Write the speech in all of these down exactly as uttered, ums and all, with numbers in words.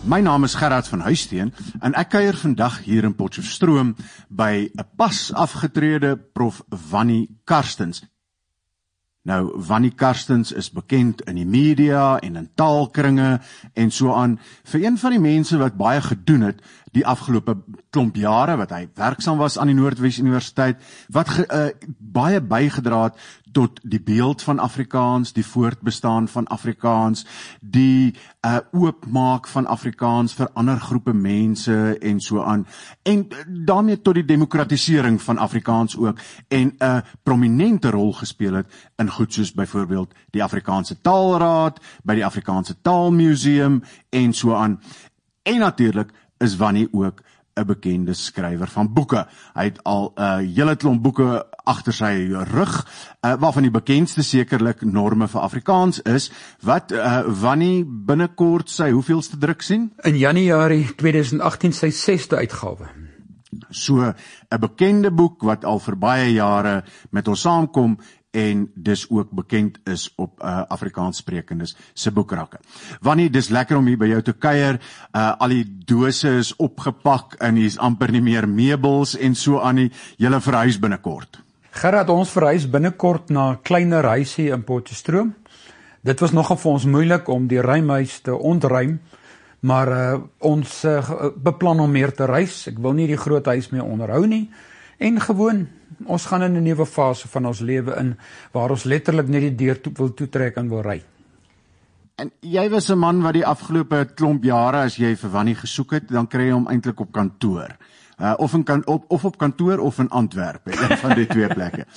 My naam is Gerard van Huisteen en ek kuier vandag hier in Potchefstroom by 'n pas afgetrede prof Wannie Karstens. Nou, Wannie Karstens is bekend in die media en in taalkringe en so aan vir een van die mense wat baie gedoen het die afgelope klomp jare wat hy werksaam was aan die Noordwes Universiteit, wat ge, uh, baie bygedra het tot die beeld van Afrikaans, die voortbestaan van Afrikaans, die uh, oopmaak van Afrikaans vir ander groepe mense en so aan, en daarmee tot die demokratisering van Afrikaans ook, en 'n uh, prominente rol gespeel het in goed soos byvoorbeeld die Afrikaanse Taalraad, by die Afrikaanse Taalmuseum en so aan. En natuurlik is Wannie ook 'n bekende skrywer van boeke. Hy het al 'n uh, hele klomp boeke agter sy rug, uh, waarvan die bekendste sekerlik Norme vir Afrikaans is, wat uh, Wannie binnekort sy hoeveelste druk sien? In Januarie twintig agttien sy sesde uitgawe. So 'n bekende boek wat al vir baie jare met ons saamkom en dis ook bekend is op uh, Afrikaans sprekendes se boekrakke. Wannie, dis lekker om hier by jou te kuier. Uh, al die dose is opgepak en hier's amper nie meer meubels en so aan nie. Julle verhuis binnekort. Gerard, ons verhuis binnekort na 'n kleiner huisie in Potchefstroom. Dit was nogal vir ons moeilik om die ruimhuis te ontruim, maar uh, ons uh, beplan om meer te reis. Ek wil nie die groot huis meer onderhou nie. En gewoon, ons gaan in 'n nuwe fase van ons lewe in, waar ons letterlik net die deur toe wil toetrek en wil ry. En jy was 'n man wat die afgelope klomp jare, as jy vir Wannie gesoek het, dan kry jy hom eintlik op kantoor. Uh, of, in kan, op, of op kantoor of in Antwerpen, een van die twee plekke.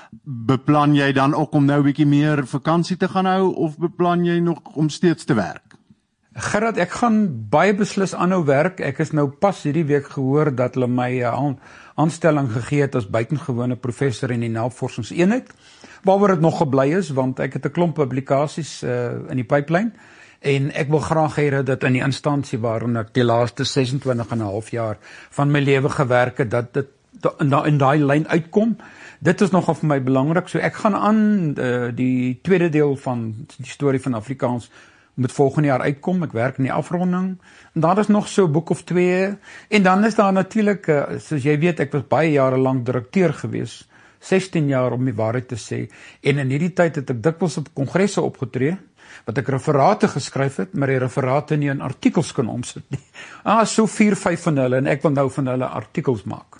Beplan jy dan ook om nou 'n bietjie meer vakansie te gaan hou, of beplan jy nog om steeds te werk? Gerard, ek gaan baie beslis aanhou werk. Ek is nou pas hierdie week gehoor dat hulle my uh, aanstelling gegee het as buitengewone professor in die navorsingseenheid, waaroor dit nog gebly is, want ek het 'n klomp publikasies uh, in die pipeline, en ek wil graag hê dat dit in die instansie waarin ek die laaste sesentwintig en 'n half jaar van my lewe gewerk het, dat dit in, in daai lyn uitkom. Dit is nogal vir my belangrik, so ek gaan aan uh, die tweede deel van die storie van Afrikaans moet volgende jaar uitkom. Ek werk in die afronding, en daar is nog so 'n boek of twee, en dan is daar natuurlik, uh, soos jy weet, ek was baie jare lank direkteur gewees, sestien jaar om die waarheid te sê, en in hierdie tyd het ek dikwels op kongresse opgetree, wat ek referate geskryf het, maar die referate nie in artikels kan omsit nie. Ah, so vier, vyf van hulle, en ek wil nou van hulle artikels maak.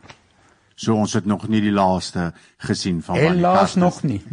So ons het nog nie die laaste gesien van Wannie Karstens. Helaas nog nie.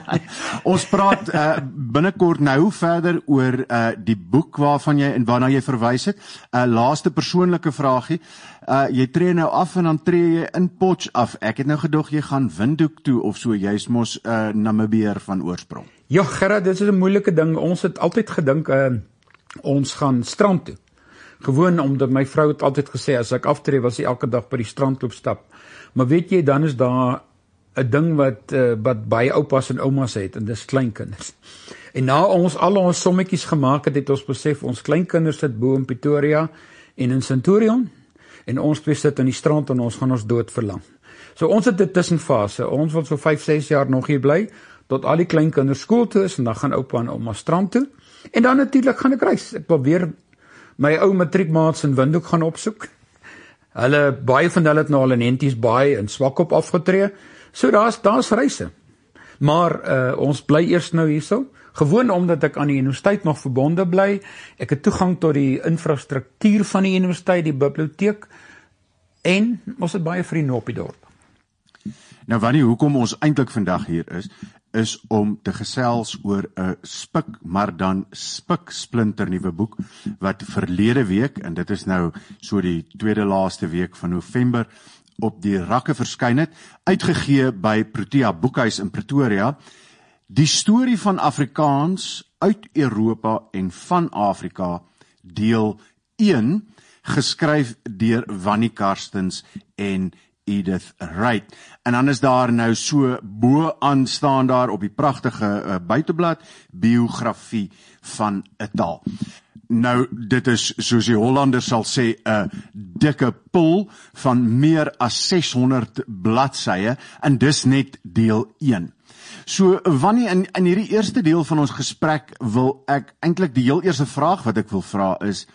Ons praat uh, binnekort nou verder oor uh, die boek waarvan jy en waarna jy verwys het. Uh, laaste persoonlike vraagie. Uh, jy tree nou af en dan tree jy in Potch af. Ek het nou gedog jy gaan Windhoek toe of so, jy's mos 'n uh, Namibier van oorsprong. Ja, Gerard, dit is 'n moeilike ding. Ons het altyd gedink uh, ons gaan strand toe. Gewoon omdat my vrou het altyd gesê, as ek aftree, was sy elke dag by die strand loop stap. Maar weet jy, dan is daar 'n ding wat, uh, wat baie oupas en oumas het, en dis kleinkinders. En na ons al ons sommetjies gemaak het, het ons besef, ons kleinkinders sit bo in Pretoria en in Centurion, en ons twee sit in die strand en ons gaan ons dood verlang. So ons het 'n tussenfase, ons wil so vyf, ses jaar nog hier bly, tot al die kleinkinders skool toe is, en dan gaan oupa en ouma strand toe, en dan natuurlik gaan ek reis. Ek wil weer my ou matriekmaats in Windhoek gaan opsoek. Hulle, baie van hulle het nou al in Henties Baai en Swakop afgetree, so daar's daar's reise. Maar uh, ons bly eers nou hierso, gewoon omdat ek aan die universiteit nog verbonde bly. Ek het toegang tot die infrastruktuur van die universiteit, die biblioteek, en ons het baie vriende op die dorp. Nou Wannie, hoekom ons eintlik vandag hier is, is om te gesels oor 'n spik, maar dan spik splinter nuwe boek, wat verlede week, en dit is nou so die tweede laaste week van November, op die rakke verskyn het, uitgegee by Protea Boekhuis in Pretoria, die storie van Afrikaans uit Europa en van Afrika, deel een, geskryf deur Wannie Karstens en Edith Wright. En dan is daar nou so bo aan staan daar op die pragtige uh, buiteblad, biografie van 'n taal. Nou, dit is, soos die Hollanders sal sê, 'n dikke pul van meer as ses honderd bladsye, en dis net deel een. So, Wannie, in, in hierdie eerste deel van ons gesprek wil ek eintlik die heel eerste vraag wat ek wil vra is,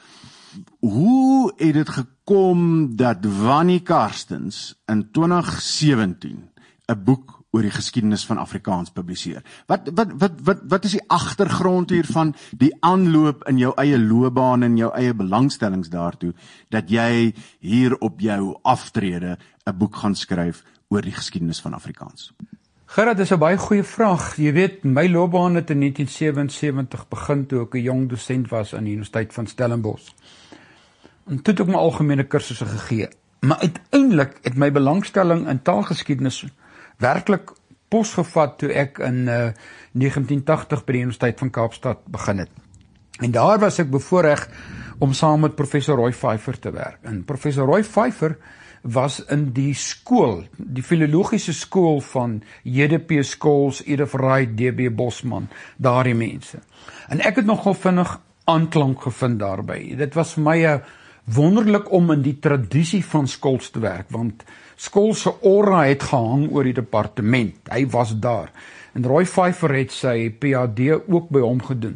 hoe het dit gekom dat Wannie Karstens in twintig sewentien 'n boek oor die geskiedenis van Afrikaans publiseer? Wat wat wat wat wat is die agtergrond hiervan, die aanloop in jou eie loopbaan en jou eie belangstellings daartoe dat jy hier op jou aftrede 'n boek gaan skryf oor die geskiedenis van Afrikaans? Gerard, dis 'n baie goeie vraag. Jy weet, my loopbaan het in negentien sewensewentig begin toe ek 'n jong dosent was aan die Universiteit van Stellenbosch. En toe het ek my algemene kursusse gegee. Maar uiteindelik het my belangstelling in taalgeskiedenis werklik posgevat toe ek in uh, negentien tachtig by die Universiteit van Kaapstad begin het. En daar was ek bevoorreg om saam met professor Roy Vyfer te werk. En professor Roy Vyfer was in die skool, die filologiese skool van J D P Scholes, Edith Wright, D B Bosman, daardie mense. En ek het nogal vinnig aanklank gevind daarby. Dit was vir my 'n wonderlik om in die tradisie van Scholes te werk, want Scholes se aura het gehang oor die departement. Hy was daar. En Roy Vyfer het sy P H D ook by hom gedoen.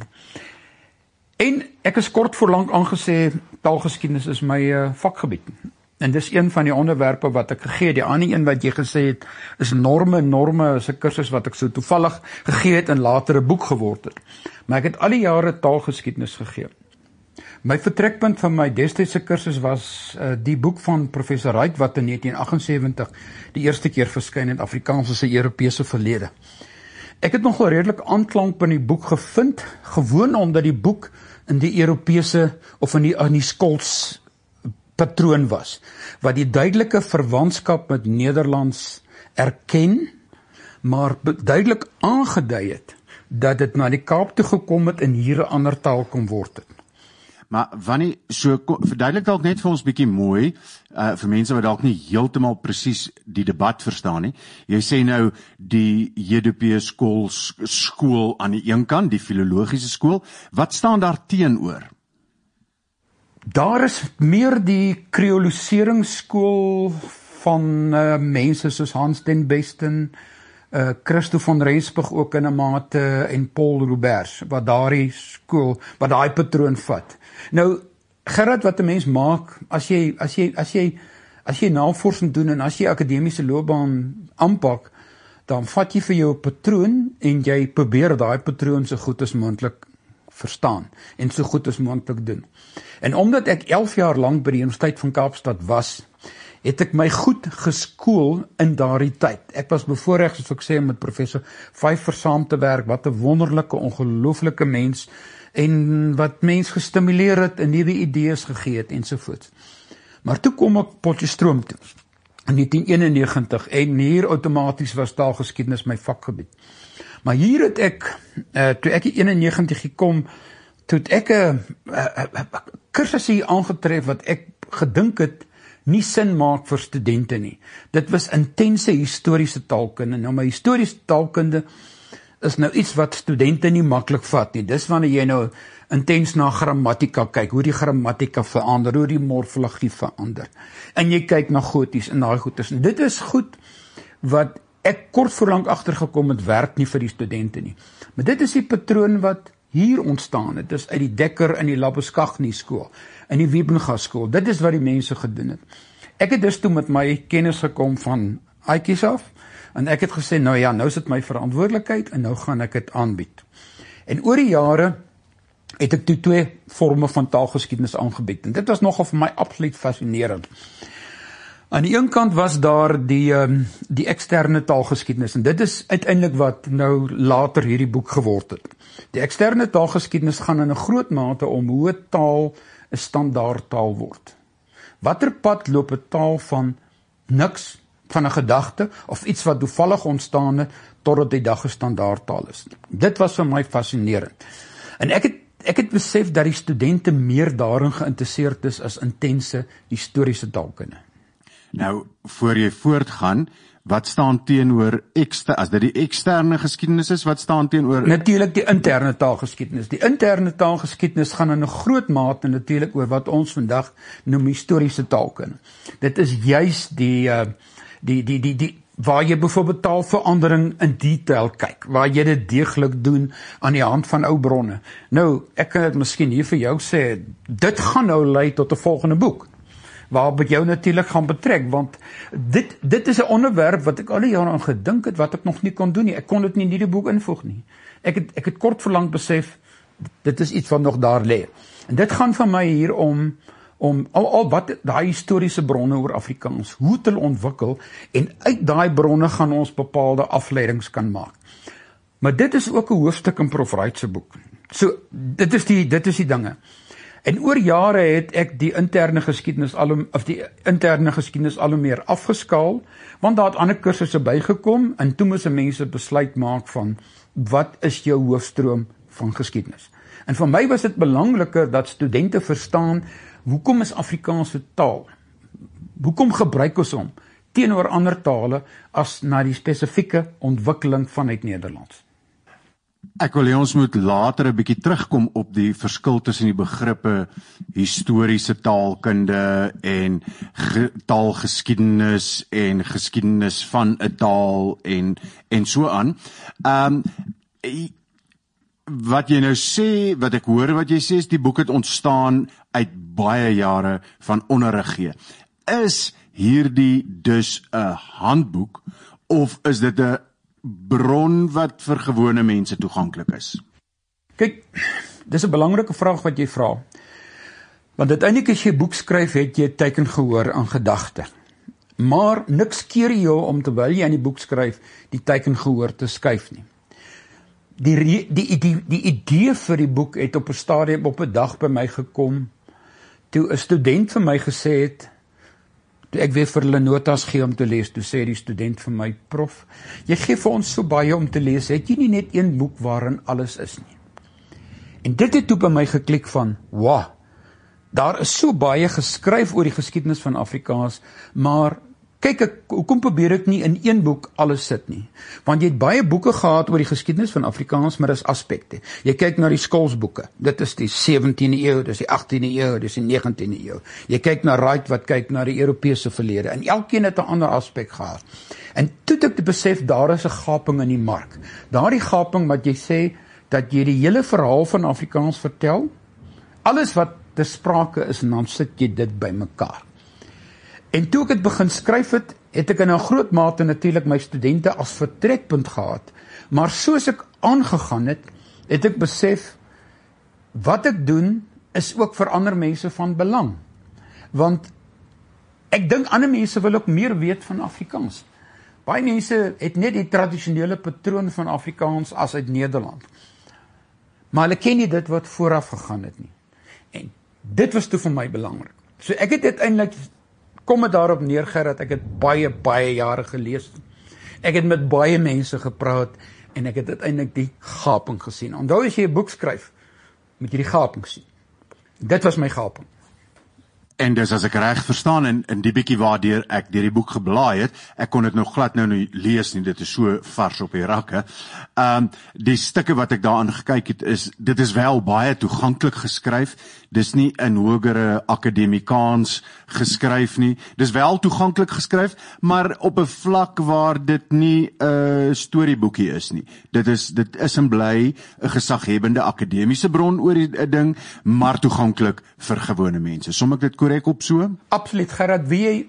En ek is kort voorlank aangesê, taalgeskiedenis is my uh, vakgebied. En dis een van die onderwerpe wat ek gegee het. Die ander een wat jy gesê het, is norme, norme, is 'n kursus wat ek so toevallig gegee het en later 'n boek geword het. Maar ek het al die jare taalgeskiedenis gegee. My vertrekpunt van my destydse kursus was uh, die boek van professor Wright wat in negentien aggensewentig die eerste keer verskyn in Afrikaans as 'n Europese verlede. Ek het nogal redelik aanklank by die boek gevind, gewoon omdat die boek in die Europese of in die, in die Scholes patroon was, wat die duidelike verwantskap met Nederlands erken, maar duidelik aangedui het dat dit na die Kaap toe gekom het en hier 'n ander taal kon word het. Maar Wannie, so verduidelik dalk net vir ons bietjie mooi, uh, vir mense wat dalk nie heeltemal presies die debat verstaan nie. Jy sê nou die J D P Scholes skool aan die een kant, die filologiese skool, wat staan daar teenoor? Daar is meer die kreoliseringsskool van uh, mense soos Hans den Besten, uh, Christo van Rensburg ook in 'n mate en Paul Roberts, wat daardie skool, wat daai patroon vat. Nou, Gerard, wat 'n mens maak, as jy, as jy, as jy, as jy navorsing doen en as jy akademiese loopbaan aanpak, dan vat jy vir jou 'n patroon en jy probeer daai patroon so goed as moontlik verstaan en so goed as moontlik doen. En omdat ek elf jaar lank by die Universiteit van Kaapstad was, het ek my goed geskool in daardie tyd. Ek was bevoorreg, soos ek sê, met professor Vyfer saam te werk, wat 'n wonderlike, ongelooflike mens, en wat mens gestimuleer het en nuwe idees gegee het ensovoorts. Maar toe kom ek Potchefstroom toe, in negentien eenennegentig, en hier outomaties was taalgeskiedenis my vakgebied. Maar hier het ek, uh, toe ek in eenennegentig gekom, toe het ek 'n kursus hier aangetref wat ek gedink het nie sin maak vir studente nie. Dit was intense historiese taalkunde. Nou my historiese taalkunde is nou iets wat studente nie maklik vat nie. Dis wanneer jy nou intens na grammatika kyk, hoe die grammatika verander, hoe die morfologie verander. En jy kyk na goties en daai goedes. En dit is goed wat ek kort voorlank agtergekom het, werk nie vir die studente nie. Maar dit is die patroon wat hier ontstaan het. Dit is uit die Dekker in die Labuschagne skool, in die Wiebenga skool. Dit is wat die mense gedoen het. Ek het dus toe met my kennis gekom van Aitjies af, en ek het gesê, nou ja, nou is dit my verantwoordelikheid, en nou gaan ek dit aanbied. En oor die jare het ek toe twee vorme van taalgeskiedenis aangebied, en dit was nogal vir my absoluut fascinerend. Aan die een kant was daar die, um, die eksterne taalgeskiedenis, en dit is uiteindelik wat nou later hierdie boek geword het. Die eksterne taalgeskiedenis gaan in 'n groot mate om hoe 'n taal 'n standaard taal word. Watter pad loop 'n taal van niks, van 'n gedagte, of iets wat toevallig ontstaan het, totdat die dag 'n standaardtaal is. Dit was vir my fascinerend. En ek het, ek het besef dat die studente meer daarin geïnteresseerd is as intense historiese taalkunde. Nou, voor jy voortgaan, wat staan teenoor ekster, as dit die eksterne geskiedenis is, wat staan teenoor? Natuurlik die interne taalgeskiedenis. Die interne taalgeskiedenis gaan in 'n groot mate natuurlik oor wat ons vandag noem historiese taalkunde. Dit is juis die uh, die die die die waar jy byvoorbeeld taalverandering in detail kyk, waar jy dit deeglik doen aan die hand van ou bronne. Nou, ek kan dit miskien hier vir jou sê, dit gaan nou lei tot 'n volgende boek, waarop ek jou natuurlik gaan betrek, want dit, dit is 'n onderwerp wat ek al die jare aan gedink het, wat ek nog nie kon doen nie. Ek kon dit nie in hierdie boek invoeg nie. Ek het, ek het kort verlang besef, dit is iets wat nog daar lê. En dit gaan vir my hier om, om al, al wat daai historiese bronne oor Afrikaans, hoe te ontwikkel, en uit daai bronne gaan ons bepaalde afleidings kan maak. Maar dit is ook 'n hoofstuk in Prof Wright se boek. So, dit is die, dit is die dinge. En oor jare het ek die interne geskiedenis al of die interne geskiedenis al hoe meer afgeskaal, want daar het ander kursusse bygekom en toe moes mense besluit maak van wat is jou hoofstroom van geskiedenis. En vir my was dit belangriker dat studente verstaan hoekom is Afrikaans 'n taal? Hoekom gebruik ons hom teenoor ander tale as na die spesifieke ontwikkeling vanuit Nederlands? Ek wil hê ons moet later 'n bietjie terugkom op die verskil tussen die begrippe historiese taalkunde en ge, taalgeskiedenis en geskiedenis van 'n taal en en so aan. Ehm um, wat jy nou sê, wat ek hoor wat jy sê is die boek het ontstaan uit baie jare van onderrig gee. Is hierdie dus 'n handboek of is dit 'n bron wat vir gewone mense toeganklik is? Kyk, dis 'n belangrike vraag wat jy vra. Want uiteindelik as jy 'n boek skryf, het jy teiken gehoor aan gedagte. Maar niks keer jou om terwyl jy aan die boek skryf, die teiken gehoor te skuif nie. Die, die, die, die idee vir die boek het op 'n stadium op 'n dag by my gekom, toe 'n student vir my gesê het, toe ek weer vir hulle notas gee om te lees, toe sê die student vir my, prof, jy gee vir ons so baie om te lees, het jy nie net een boek waarin alles is nie. En dit het toe by my geklik van, wow, daar is so baie geskryf oor die geskiedenis van Afrikaans, maar kyk, ek, hoekom probeer ek nie in een boek alles sit nie? Want jy het baie boeke gehad oor die geskiedenis van Afrikaans, maar dis aspekte. Jy kyk na die skoolsboeke, dit is die sewentiende eeu, dis die agtiende eeu, dis die negentiende eeu. Jy kyk na Wright wat kyk na die Europese verlede, en elkeen het 'n ander aspek gehad. En toe het ek besef, daar is 'n gaping in die mark. Daardie gaping wat jy sê, dat jy die hele verhaal van Afrikaans vertel, alles wat ter sprake is, en dan sit jy dit by mekaar. En toe ek het begin skryf het, het ek in 'n groot mate natuurlik my studente as vertrekpunt gehad, maar soos ek aangegaan het, het ek besef, wat ek doen, is ook vir ander mense van belang. Want ek dink ander mense wil ook meer weet van Afrikaans. Baie mense het net die tradisionele patroon van Afrikaans as uit Nederland. Maar hulle ken nie dit wat vooraf gegaan het nie. En dit was toe vir my belangrik. So ek het uiteindelik kom het daarop neer, Gerard, ek het baie, baie jare gelees. Ek het met baie mense gepraat, en ek het uiteindelik die gaping gesien. Onthou as jy 'n boek skryf, moet jy die gaping sien. Dit was my gaping. En dis as ek reg verstaan, en in die bietjie waardeur ek deur die boek geblaai het, ek kon dit nog glad nou nie lees nie, dit is so vars op die rakke. Ehm um, die stukke wat ek daaraan gekyk het, is dit is wel baie toeganklik geskryf. Dis nie in hogere akademikaans geskryf nie. Dis wel toeganklik geskryf, maar op 'n vlak waar dit nie 'n uh, storieboekie is nie. Dit is dit is en bly 'n gesaghebende akademiese bron oor die uh, ding, maar toeganklik vir gewone mense. Som ek dit korrek op so? Absoluut, Gerard, wie jy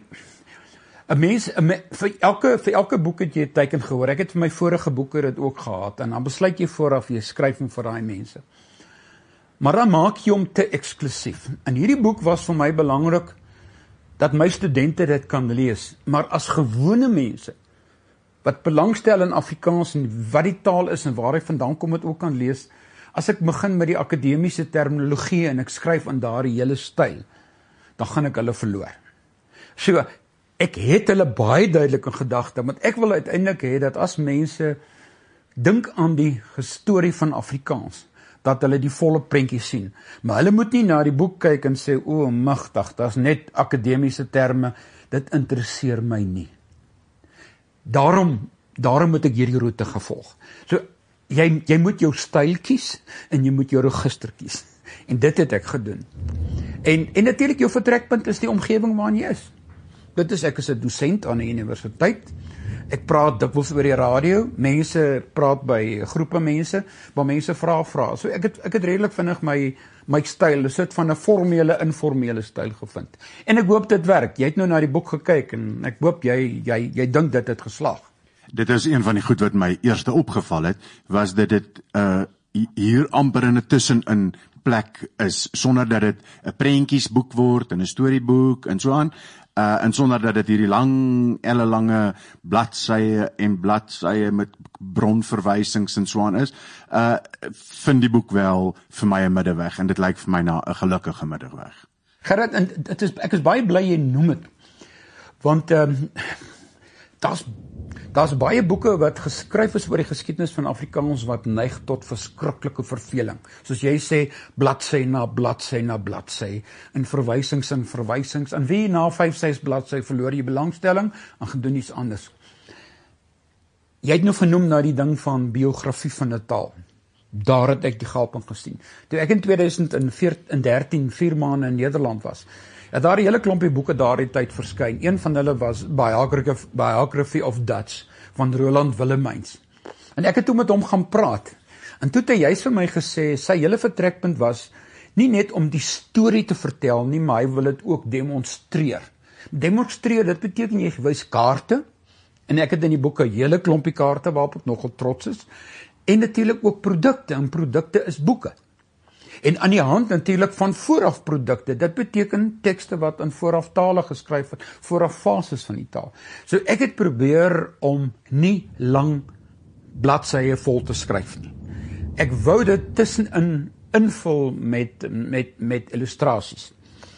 'n mens, 'n me, vir elke vir elke boek het jy 'n teiken gehoor. Ek het vir my vorige boeke dit ook gehad, en dan besluit jy vooraf jy skryf hom vir daai mense. Maar dan maak jy hom te eksklusief. En hierdie boek was vir my belangrik dat my studente dit kan lees, maar as gewone mense wat belangstel in Afrikaans en wat die taal is en waar hy vandaan kom, het ook kan lees. As ek begin met die akademiese terminologie en ek skryf in daardie hele styl, dan gaan ek hulle verloor. So, ek het hulle baie duidelik in gedagte, want ek wil uiteindelik hê dat as mense dink aan die storie van Afrikaans, dat hulle die volle prentjie sien. Maar hulle moet nie na die boek kyk en sê, o, magtig, dat is net akademiese terme, dit interesseer my nie. Daarom, daarom moet ek hierdie roete gevolg. So, jy, jy moet jou styl kies, en jy moet jou register kies. En dit het ek gedoen. En, en natuurlik jou vertrekpunt is die omgewing waarin jy is. Dit is, ek is 'n dosent aan 'n universiteit, Ek praat dikwels oor die radio, mense praat by groepe mense, waar mense vra vra. So ek het ek het redelik vinnig my my styl, 'n soort van 'n formele informele styl gevind. En ek hoop dit werk. Jy het nou na die boek gekyk en ek hoop jy jy jy dink dit het geslaag. Dit is een van die goed wat my eerste opgeval het, was dat dit uh hier amper in 'n tussenin plek is, sonder dat dit 'n prentjiesboek word en 'n storieboek en so aan, uh, en sonder dat dit hierdie lang, ellelange bladsye en bladsye met bronverwysings en so aan is, uh, vind die boek wel vir my 'n middeweg, en dit lyk vir my na 'n gelukkige middeweg. Gerard, en dit is, ek is baie bly jy noem dit, want um, daar's Daar's baie boeke wat geskryf is oor die geskiedenis van Afrikaans wat neig tot verskriklike verveling. Soos jy sê, bladsy na bladsy na bladsy, en verwysings en verwysings, en wie na vyf, ses bladsy verloor jy belangstelling, en gaan doen iets anders. Jy het nou vernoem na die ding van biografie van 'n taal. Daar het ek die gaping gesien. Toe ek in tweeduisend dertien vier maande in Nederland was, ja, daar 'n hele klompie boeke daardie tyd verskyn. Een van hulle was Biography, Biography of Dutch van Roland Willemyns. En ek het toe met hom gaan praat. En toe het hy juist vir my gesê, sy hele vertrekpunt was nie net om die storie te vertel nie, maar hy wil dit ook demonstreer. Demonstreer, dit beteken jy wys kaarte, en ek het in die boeke 'n hele klompie kaarte waarop ek nogal trots is, en natuurlik ook produkte, en produkte is boeke. En aan die hand natuurlik van voorafprodukte, dit beteken tekste wat in vooraf tale geskryf word, vooraf fases van die taal. So ek het probeer om nie lang bladsye vol te skryf nie. Ek wou dit tussenin invul met, met, met illustrasies.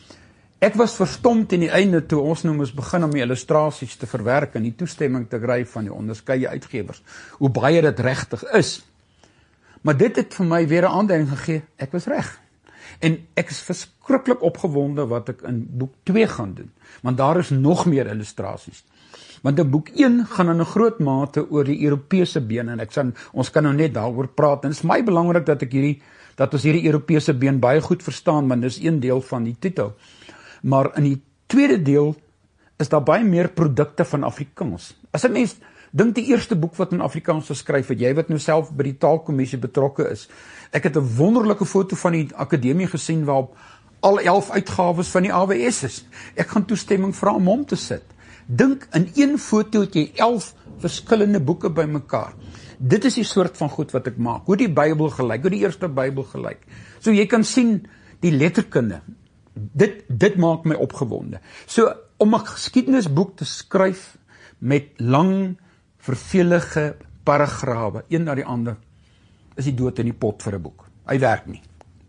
Ek was verstom teen die einde toe ons nou moes begin om die illustrasies te verwerk en die toestemming te kry van die onderskeie uitgewers, hoe baie dit regtig is. Maar dit het vir my weer 'n aanduiding gegee, ek was reg. En ek is verskriklik opgewonde wat ek in boek twee gaan doen, want daar is nog meer illustrasies. Want in boek een gaan in 'n groot mate oor die Europese been, en ek sal, ons kan nou net daaroor praat, en dit is my belangrik dat ek hierdie, dat ons hierdie Europese been baie goed verstaan, want dit is een deel van die titel. Maar in die tweede deel is daar baie meer produkte van Afrikaans. As 'n mens dink die eerste boek wat in Afrikaans geskryf het, jy wat nou self by die taalkommissie betrokke is, ek het 'n wonderlike foto van die akademie gesien waarop al elf uitgawes van die A W S is. Ek gaan toestemming vra om hom te sit. Dink, in een foto het jy elf verskillende boeke bymekaar. Dit is die soort van goed wat ek maak, hoe die Bybel gelyk, hoe die eerste Bybel gelyk. So jy kan sien, die letterkunde, dit, dit maak my opgewonde. So, om 'n geskiedenisboek te skryf met lang, vervelige paragrawe, een na die ander, is die dood in die pot vir 'n boek. Hy werk nie.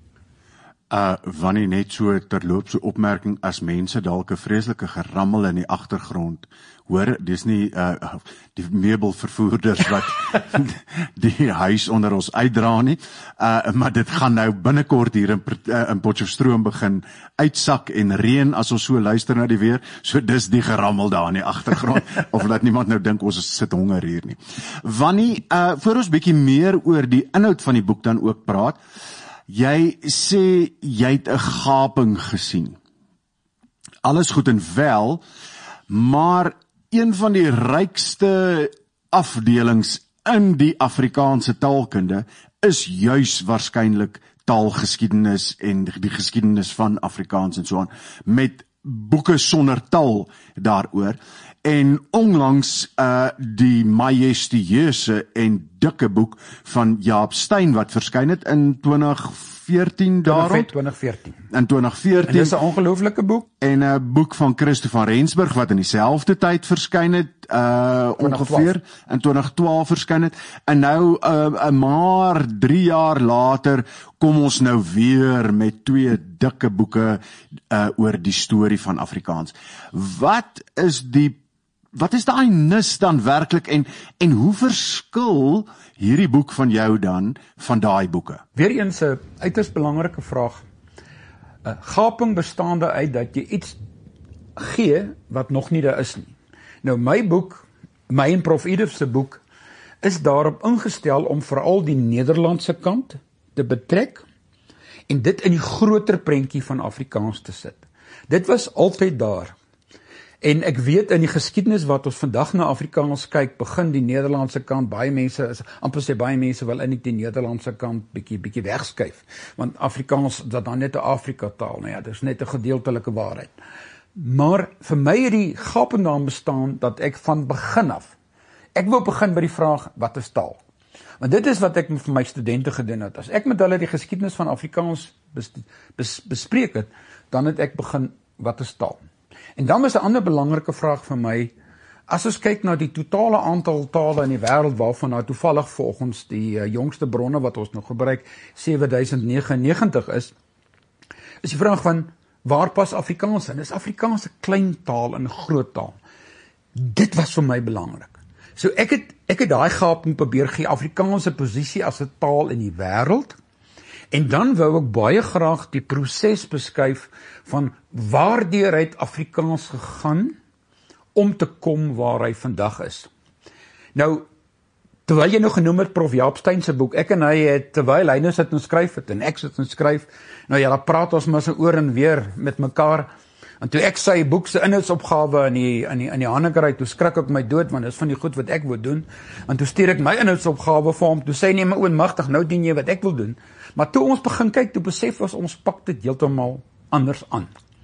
Uh, wanneer net so terloops so opmerking, as mense dalk 'n vreeslike gerammel in die agtergrond hoor, dis nie uh, die meubelvervoerders wat die huis onder ons uitdra nie, uh, maar dit gaan nou binnekort hier in, uh, in Potchefstroom begin uitsak en reën as ons so luister na die weer, so dis die gerammel daar in die agtergrond, of laat niemand nou dink ons sit honger hier nie. Wanneer, uh, voor ons bietjie meer oor die inhoud van die boek dan ook praat, jy sê jy het 'n gaping gesien. Alles goed en wel, maar een van die rykste afdelings in die Afrikaanse taalkunde is juis waarskynlik taalgeskiedenis en die geskiedenis van Afrikaans en so aan, met boeke sonder taal daaroor. En onlangs uh, die majestueuse en dikke boek van Jaap Steyn wat verskyn het in twintig veertien daarop. twintig veertien. In twintig veertien. En dis 'n ongelooflike boek. En 'n boek van Christo van Rensburg wat in dieselfde tyd verskyn het, uh ongeveer in twintig twaalf verskyn het. En nou uh, maar drie jaar later kom ons nou weer met twee dikke boeke uh oor die storie van Afrikaans. Wat is die Wat is daai nis dan werklik, en en hoe verskil hierdie boek van jou dan van daai boeke? Weereens 'n uiters belangrike vraag. 'n Gaping bestaande uit dat jy iets gee wat nog nie daar is nie. Nou my boek, my en Prof Edith se boek, is daarop ingestel om veral die Nederlandse kant te betrek en dit in die groter prentjie van Afrikaans te sit. Dit was altyd daar. En ek weet in die geskiedenis wat ons vandag na Afrikaans kyk, begin die Nederlandse kant, baie mense, is, amper sê baie mense wil in die Nederlandse kant bietjie, bietjie wegskuif, want Afrikaans, dat dan net 'n Afrika taal, nou ja, dit is net 'n gedeeltelike waarheid. Maar vir my het die gapende aan bestaan, dat ek van begin af, ek wil begin by die vraag, wat is taal? Want dit is wat ek vir my studente gedoen het. As ek met hulle die geskiedenis van Afrikaans bes, bes, bespreek het, dan het ek begin, wat is taal? En dan is 'n ander belangrike vraag vir my, as ons kyk na die totale aantal tale in die wêreld, waarvan nou toevallig volgens die uh, jongste bronne wat ons nog gebruik, sewe duisend negenennegentig is, is die vraag van, waar pas Afrikaans in? Is Afrikaans 'n klein taal en 'n groot taal? Dit was vir my belangrik. So ek het, ek het daai gaping probeer gee, Afrikaanse posisie as 'n taal in die wêreld, en dan wou ek baie graag die proses beskuif van waardeur het Afrikaans gegaan om te kom waar hy vandag is. Nou, terwyl jy nou genoem het Prof Jaap Steyn se boek, ek en hy het, terwyl hy nou sit en skryf het, en ek sit en skryf, nou ja, dan praat ons maar so oor en weer met mekaar, en toe ek sy boek se inhoudsopgawe in die, in die, in die hande kry, toe skrik ek my dood, want dit is van die goed wat ek wil doen, en toe stuur ek my inhoudsopgawe vir hom, toe sê hy, nee, my oonmagtig, nou doen jy wat ek wil doen, maar toe ons begin kyk, toe besef ons, ons pak dit heeltemal anders aan.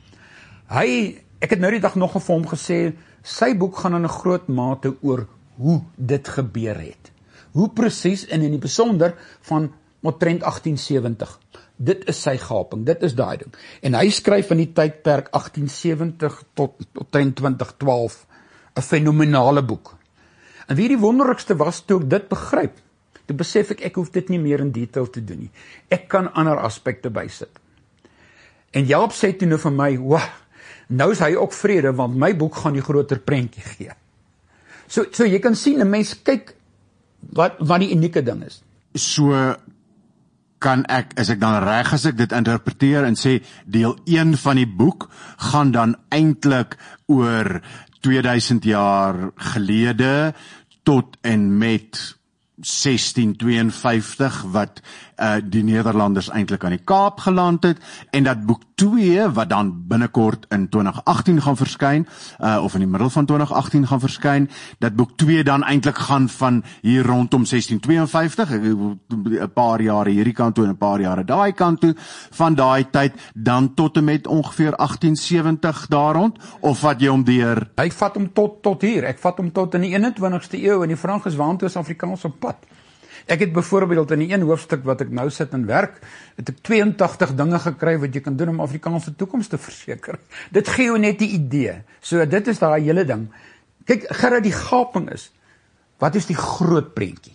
Hy, ek het nou die dag nog vir hom gesê, sy boek gaan in 'n groot mate oor hoe dit gebeur het. Hoe presies, en in die besonder van omtrent agtien sewentig. Dit is sy gaping, dit is daai ding. En hy skryf in die tydperk agtien sewentig tot omtrent twintig twaalf 'n fenominale boek. En wie die wonderlikste was, toe ek dit begryp, toe besef ek, ek hoef dit nie meer in detail te doen nie. Ek kan ander aspekte bysit. En Jaap sê toe nou vir my, wauw, nou is hy ook vrede, want my boek gaan die groter prentjie gee. So, so jy kan sien, 'n mens kyk wat, wat die unieke ding is. So kan ek, as ek dan reg as ek dit interpreteer en sê, deel een van die boek gaan dan eintlik oor tweeduisend jaar gelede tot en met sestien tweeënvyftig wat uh, die Nederlanders eintlik aan die Kaap geland het, en dat boek twee wat dan binnekort in twintig agtien gaan verskyn, uh, of in die middel van twintig agtien gaan verskyn, dat boek twee dan eintlik gaan van hier rondom sestien tweeënvyftig, 'n paar jare hierdie kant toe en 'n paar jare daai kant toe, van daai tyd dan tot en met ongeveer agtien sewentig daar rond, of wat jy hom deur? Hy vat hom tot, tot hier, ek vat hom tot in die eenentwintigste eeu, en die vraag is, waantoe is Afrikaans op pad? Ek het byvoorbeeld in die een hoofstuk wat ek nou sit en werk, het ek tweeëntagtig dinge gekry wat jy kan doen om Afrikaanse toekoms te verseker. Dit gee jou net die idee. So dit is daai hele ding. Kyk, Gerard, die gaping is, wat is die groot prentjie?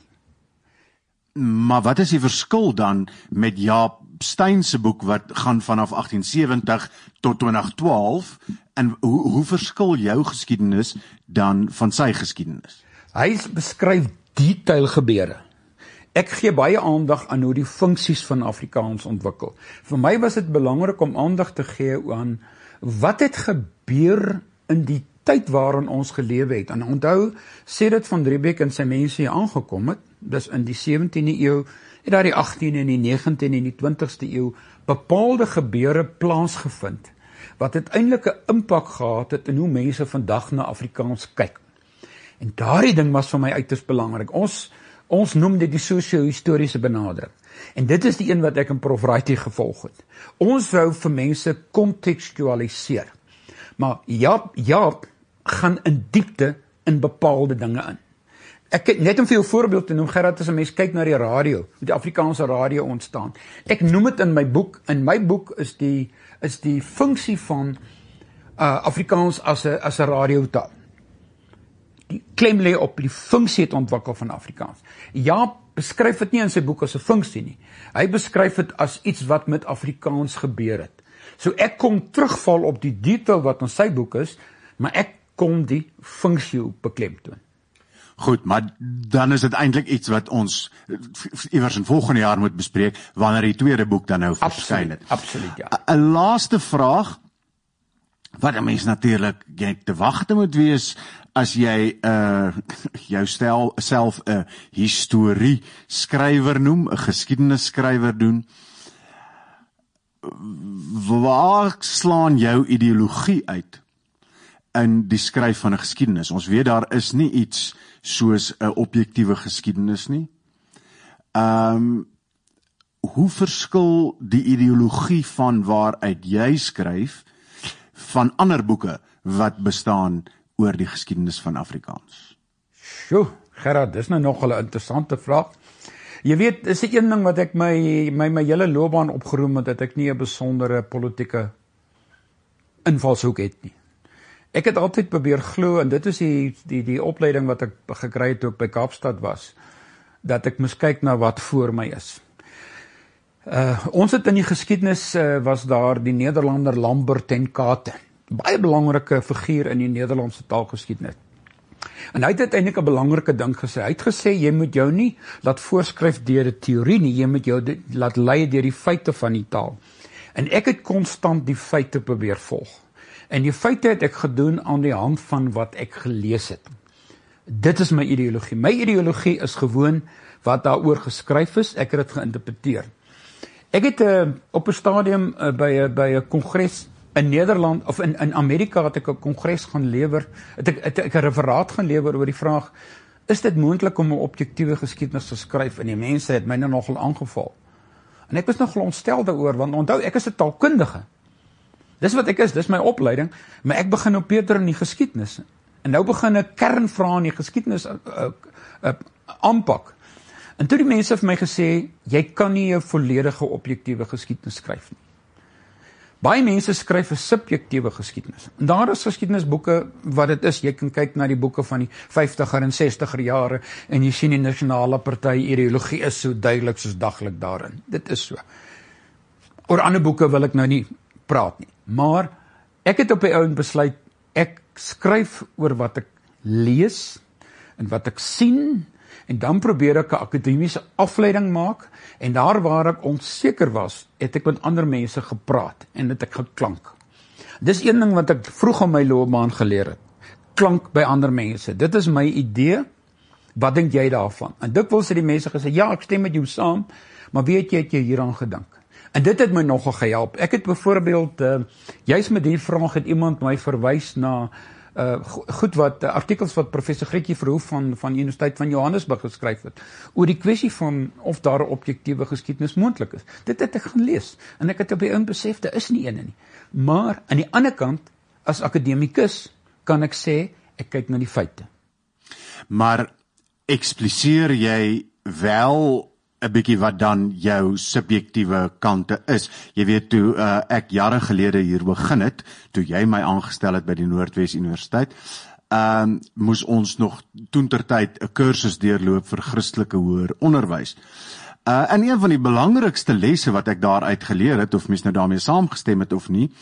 Maar wat is die verskil dan met Jaap Steyn se boek wat gaan vanaf agtien sewentig tot twintig twaalf, en hoe, hoe verskil jou geskiedenis dan van sy geskiedenis? Hy beskryf detail gebeure. Ek gee baie aandag aan hoe die funksies van Afrikaans ontwikkel. Vir my was dit belangrik om aandag te gee aan wat het gebeur in die tyd waarin ons gelewe het. En onthou, Sedert van Riebeeck en sy mense hier aangekom het, dis in die sewentiende eeu, het daar die agtiende en die negentiende en die twintigste eeu bepaalde gebeure plaasgevind, wat uiteindelik 'n impak gehad het in hoe mense vandag na Afrikaans kyk. En daardie ding was vir my uiters belangrik. Ons Ons noem dit die sosio-historiese benadering. En dit is die een wat ek in Prof Wrighty gevolg het. Ons wou vir mense contextualiseer. Maar Jaap, Jaap gaan in diepte in bepaalde dinge in. Ek, net om vir jou voorbeeld te noem, Gerard, as 'n mens kyk na die radio, die Afrikaanse radio ontstaan. Ek noem dit in my boek, in my boek is die, is die funksie van uh, Afrikaans as 'n as 'n radiotaal. Die klem lê op die funksie het ontwikkel van Afrikaans. Jaap beskryf dit nie in sy boek as 'n funksie nie. Hy beskryf dit as iets wat met Afrikaans gebeur het. So ek kom terugval op die detail wat in sy boek is, maar ek kom die funksie beklemtoon. Goed, maar dan is dit eintlik iets wat ons iewers in volgende jaar moet bespreek, wanneer die tweede boek dan nou verskyn het. Absoluut, ja. 'n Laaste vraag, wat 'n mens natuurlik te wagte moet wees, as jy uh, jou stel, self 'n historie skrywer noem, 'n geskiedenisskrywer doen, waar slaan jou ideologie uit in die skryf van 'n geskiedenis. Ons weet daar is nie iets soos 'n objektiewe geskiedenis nie. Ehm um, hoe verskil die ideologie van waaruit jy skryf van ander boeke wat bestaan oor die geskiedenis van Afrikaans? Sjoe, Gerard, dis nou nog 'n interessante vraag. Jy weet, is die een ding wat ek my my my hele loopbaan opgeroem het, dat ek nie 'n besondere politieke invalshoek het nie. Ek het altyd probeer glo, en dit is die die die opleiding wat ek gekry het toe ek by Kaapstad was, dat ek moes kyk na wat voor my is. Uh, ons het in die geskiedenis uh, was daar die Nederlander Lambert ten Kate, baie belangrike figuur in die Nederlandse taalgeskiedenis. En hy het uiteindelik 'n belangrike ding gesê. Hy het gesê, jy moet jou nie laat voorskryf deur 'n teorie nie, jy moet jou de, laat lei deur die feite van die taal. En ek het konstant die feite probeer volg. En die feite het ek gedoen aan die hand van wat ek gelees het. Dit is my ideologie. My ideologie is gewoon wat daaroor geskryf is, ek het dit geïnterpreteer. Ek het uh, op 'n stadium uh, by 'n by 'n kongres in Nederland of in in Amerika het ek 'n kongres gaan lewer, het ek het ek 'n referaat gaan lewer oor die vraag, is dit moontlik om 'n objektiewe geskiedenis te skryf? En die mense het my nou nogal aangeval. En ek was nogal ontstel daaroor, want onthou, ek is 'n taalkundige. Dis wat ek is, dis my opleiding, maar ek begin nou Peter in die geskiedenis. En nou begin ek kernvrae in die geskiedenis uh, uh, uh, aanpak. En toe die mense vir my gesê, jy kan nie 'n volledige objektiewe geskiedenis skryf nie. Baie mense skryf 'n subjektiewe geskiedenis. En daar is geskiedenisboeke wat dit is. Jy kan kyk na die boeke van die vyftiger en sestiger jare en jy sien die nasionale party ideologie is so duidelik soos daglik daarin. Dit is so. Oor ander boeke wil ek nou nie praat nie. Maar ek het op die ou en besluit, ek skryf oor wat ek lees en wat ek sien, en dan probeer ek 'n akademiese afleiding maak, en daar waar ek onseker was, het ek met ander mense gepraat, en het ek geklank. Dis een ding wat ek vroeg in my loopbaan geleer het. Klank by ander mense. Dit is my idee, wat dink jy daarvan? En dikwels het die mense gesê, ja, ek stem met jou saam, maar weet jy, het jy hieraan gedink? En dit het my nogal gehelp. Ek het byvoorbeeld, uh, juist met die vraag het iemand my verwys na Uh, goed wat, uh, artikels wat professor Grietjie Verhoef van, van Universiteit van Johannesburg geskryf het, oor die kwessie van of daar 'n objektiewe geskiedenis moontlik is. Dit het ek gaan lees, en ek het op die een besef, daar is nie ene nie. Maar, aan die ander kant, as akademikus, kan ek sê, ek kyk na die feite. Maar, expliseer jy wel 'n bietjie wat dan jou subjektiewe kante is. Jy weet, toe uh, ek jare gelede hier begin het, toe jy my aangestel het by die Noordwes Universiteit, um, moes ons nog toentertyd 'n kursus deurloop vir Christelike hoër onderwys. Uh, en een van die belangrikste lesse wat ek daaruit geleer het, of mens nou daarmee saamgestem het of nie,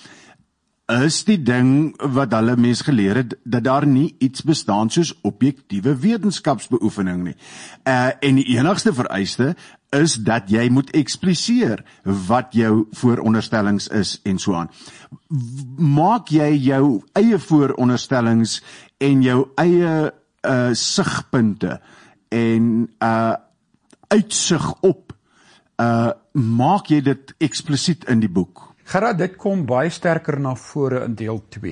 is die ding wat hulle mens geleer het, dat daar nie iets bestaan soos objektiewe wetenskapsbeoefening nie. Uh, en die enigste vereiste is dat jy moet expliseer wat jou vooronderstellings is en so aan. Maak jy jou eie vooronderstellings en jou eie uh, sigpunte en uh, uitsig op, uh, maak jy dit eksplisiet in die boek? Gerard, dit kom baie sterker na vore in deel twee.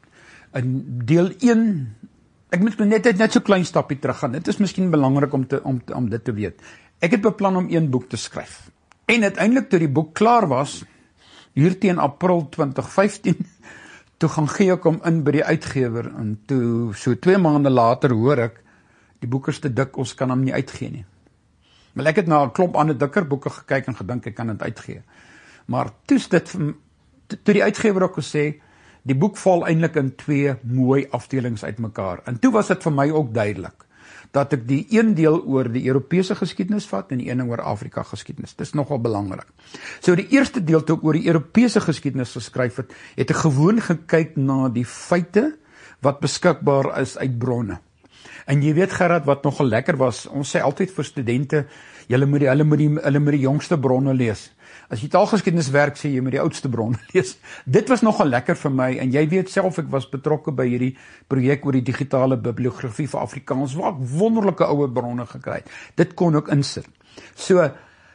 In deel een, ek moet net net so klein stapie terug gaan. Dit is miskien belangrik om te om om dit te weet. Ek het beplan om een boek te skryf. En uiteindelik toe die boek klaar was, hier teen April twintig vyftien, toe gaan gee ek hom in by die uitgewer, en toe so twee maande later hoor ek, die boek is te dik, ons kan hom nie uitgee nie. Maar ek het na 'n klomp ander dikker boeke gekyk en gedink ek kan dit uitgee. Maar toe is dit, toe die uitgewer ook gesê, die boek val eintlik in twee mooi afdelings uitmekaar. En toe was dit vir my ook duidelik, dat ek die een deel oor die Europese geskiedenis vat, en die een oor Afrika geskiedenis. Dit is nogal belangrik. So die eerste deel toe ek oor die Europese geskiedenis geskryf het, het ek gewoon gekyk na die feite, wat beskikbaar is uit bronne. En jy weet Gerard, wat nogal lekker was, ons sê altyd vir studente, julle moet die, hulle moet die, hulle moet die jongste bronne lees. As jy taalgeskiedenis werk, sê jy moet die oudste bronne lees. Dit was nogal lekker vir my, en jy weet self, ek was betrokke by hierdie projek oor die digitale bibliografie vir Afrikaans, waar ek wonderlike ouwe bronne gekry het. Dit kon ook insit. So,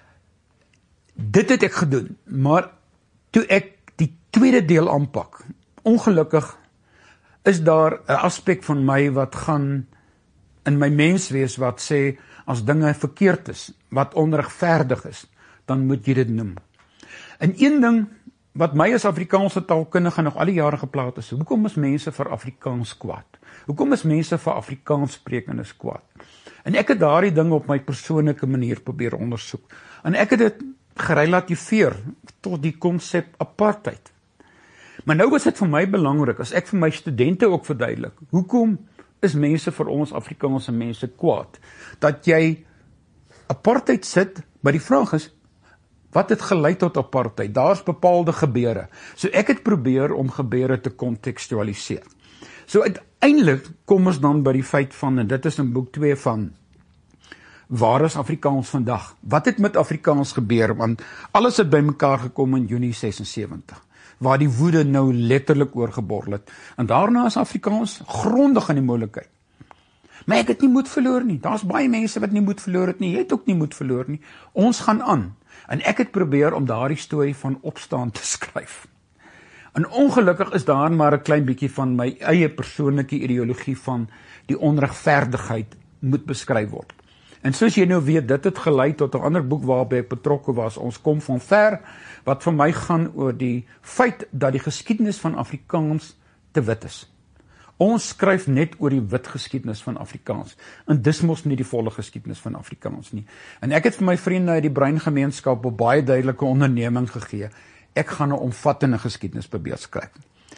dit het ek gedoen, maar toe ek die tweede deel aanpak, ongelukkig, is daar 'n aspek van my wat gaan in my menswees wat sê, as dinge verkeerd is, wat onregverdig is, dan moet jy dit noem. En een ding wat my as Afrikaanse taalkundige nog al die jare geplaag is, hoekom is mense vir Afrikaans kwaad? Hoekom is mense vir Afrikaans sprekendes kwaad? En ek het daardie ding op my persoonlike manier probeer ondersoek. En ek het dit gerelativeer tot die konsep apartheid. Maar nou is dit vir my belangrik, as ek vir my studente ook verduidelik, hoekom is mense vir ons Afrikaanse mense kwaad? Dat jy apartheid sit, maar die vraag is, wat het gelei tot apartheid? Daar's bepaalde gebeure. So ek het probeer om gebeure te kontekstualiseer. So uiteindelik kom ons dan by die feit van, en dit is in boek twee van, waar is Afrikaans vandag? Wat het met Afrikaans gebeur? Want alles het by mekaar gekom in Junie sesensewentig, waar die woede nou letterlik oorgeborrel het. En daarna is Afrikaans grondig in die moeilikheid. Maar ek het nie moed verloor nie. Daar's baie mense wat nie moed verloor het nie. Jy het ook nie moed verloor nie. Ons gaan aan. En ek het probeer om daardie storie van opstaan te skryf. En ongelukkig is daar maar 'n klein bietjie van my eie persoonlike ideologie van die onregverdigheid moet beskryf word. En soos jy nou weet, dit het gelei tot 'n ander boek waarby ek betrokke was, Ons kom van ver, wat vir my gaan oor die feit dat die geskiedenis van Afrikaans te wit is. Ons skryf net oor die wit geskiedenis van Afrikaans, en dis mos nie die volle geskiedenis van Afrikaans nie. En ek het vir my vriende uit die breingemeenskap op baie duidelike onderneming gegee, ek gaan 'n omvattende geskiedenis probeer skryf.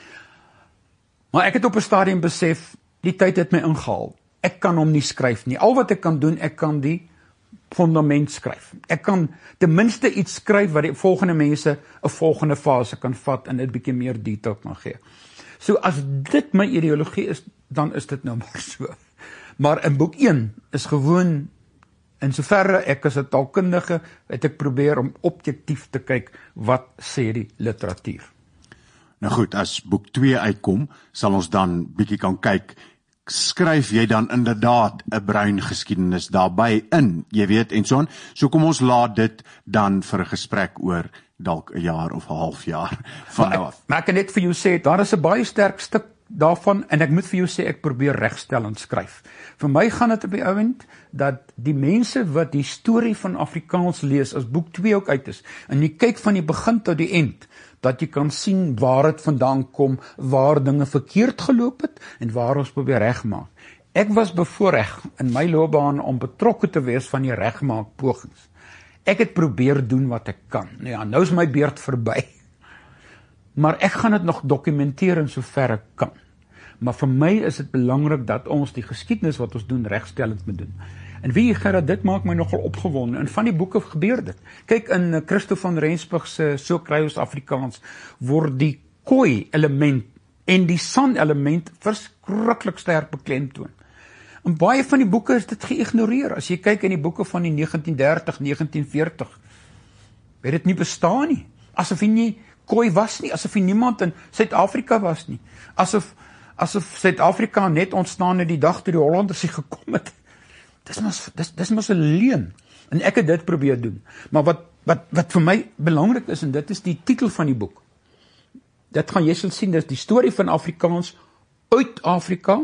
Maar ek het op 'n stadium besef, die tyd het my ingehaal. Ek kan hom nie skryf nie. Al wat ek kan doen, ek kan die fundament skryf. Ek kan ten minste iets skryf wat die volgende mense 'n volgende fase kan vat en dit bietjie meer detail kan gee. So as dit my ideologie is, dan is dit nou maar so. Maar in boek een is gewoon, in soverre ek as 'n taalkundige, het ek probeer om objektief te kyk, wat sê die literatuur. Nou goed, as boek twee uitkom, sal ons dan bietjie kan kyk, skryf jy dan inderdaad 'n bruin geskiedenis daarbey in, jy weet, en so aan. So kom ons laat dit dan vir 'n gesprek oor dalk 'n jaar of 'n half jaar van nou af. Maar ek kan net vir jou sê, daar is 'n baie sterk stuk daarvan, en ek moet vir jou sê, ek probeer regstellend skryf. Vir my gaan dit op die ouend, dat die mense wat die storie van Afrikaans lees, as boek twee ook uit is, en jy kyk van die begin tot die eind, dat jy kan sien waar het vandaan kom, waar dinge verkeerd geloop het, en waar ons probeer regmaak. Ek was bevoorreg in my loopbaan om betrokke te wees van die regmaak pogings. Ek het probeer doen wat ek kan. Nou ja, nou is my beurt verby. Maar ek gaan dit nog dokumenteer in sover ek kan. Maar vir my is dit belangrik dat ons die geskiedenis wat ons doen, regstellend moet doen. En wie Gerard, dit maak my nogal opgewonde. En van die boeke gebeur dit. Kyk, in Christo van Rensburg se So kry ons Afrikaans, word die kooi element en die san element verskriklik sterk beklemtoon. En baie van die boeke is dit geïgnoreer. As jy kyk in die boeke van die negentien dertig, negentien veertig, het dit nie bestaan nie. Asof hy nie kooi was nie, asof hy niemand in Suid-Afrika was nie. Asof asof Suid-Afrika net ontstaan het die dag toe die Hollanders hier gekom het. Dis mos dis dis mos 'n leuen. En ek het dit probeer doen. Maar wat wat wat vir my belangrik is, en dit is die titel van die boek. Dit gaan jy sal sien, dis die storie van Afrikaans uit Afrika,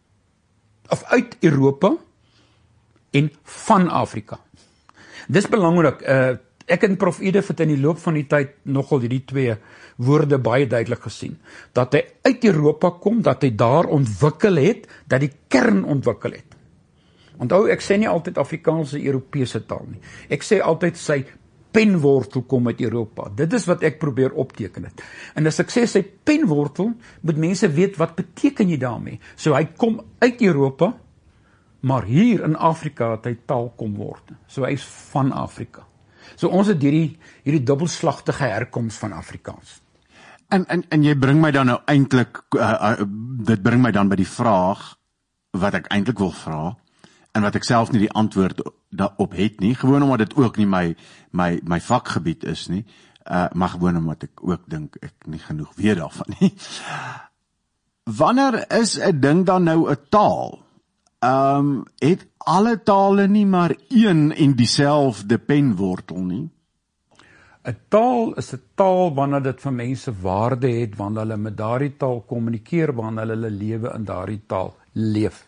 of uit Europa en van Afrika. Dis belangrik. Uh, ek en Prof Edef het in die loop van die tyd nogal hierdie twee woorde baie duidelik gesien. Dat hy uit Europa kom, dat hy daar ontwikkel het, dat die kern ontwikkel het. Onthou, ek sê nie altyd Afrikaanse Europese taal nie. Ek sê altyd sy penwortel kom uit Europa. Dit is wat ek probeer opteken het. En as ek sê sy penwortel, moet mense weet wat beteken jy daarmee. So hy kom uit Europa, maar hier in Afrika het hy taal kom word. So hy is van Afrika. So ons het hierdie hierdie dubbelslagtige herkoms van Afrikaans. En en en jy bring my dan nou eintlik uh, uh, dit bring my dan by die vraag wat ek eintlik wil vra, en wat ek self nie die antwoord daarop het nie, gewoon omdat dit ook nie my my my vakgebied is nie, uh, maar gewoon omdat ek ook dink ek nie genoeg weet daarvan nie. Wanneer is 'n ding dan nou 'n taal? Ehm um, het alle tale nie maar een en dieselfde penwortel nie? 'n taal is 'n taal wanneer dit vir mense waarde het, wanneer hulle met daardie taal kommunikeer, wanneer hulle lewe in daardie taal leef.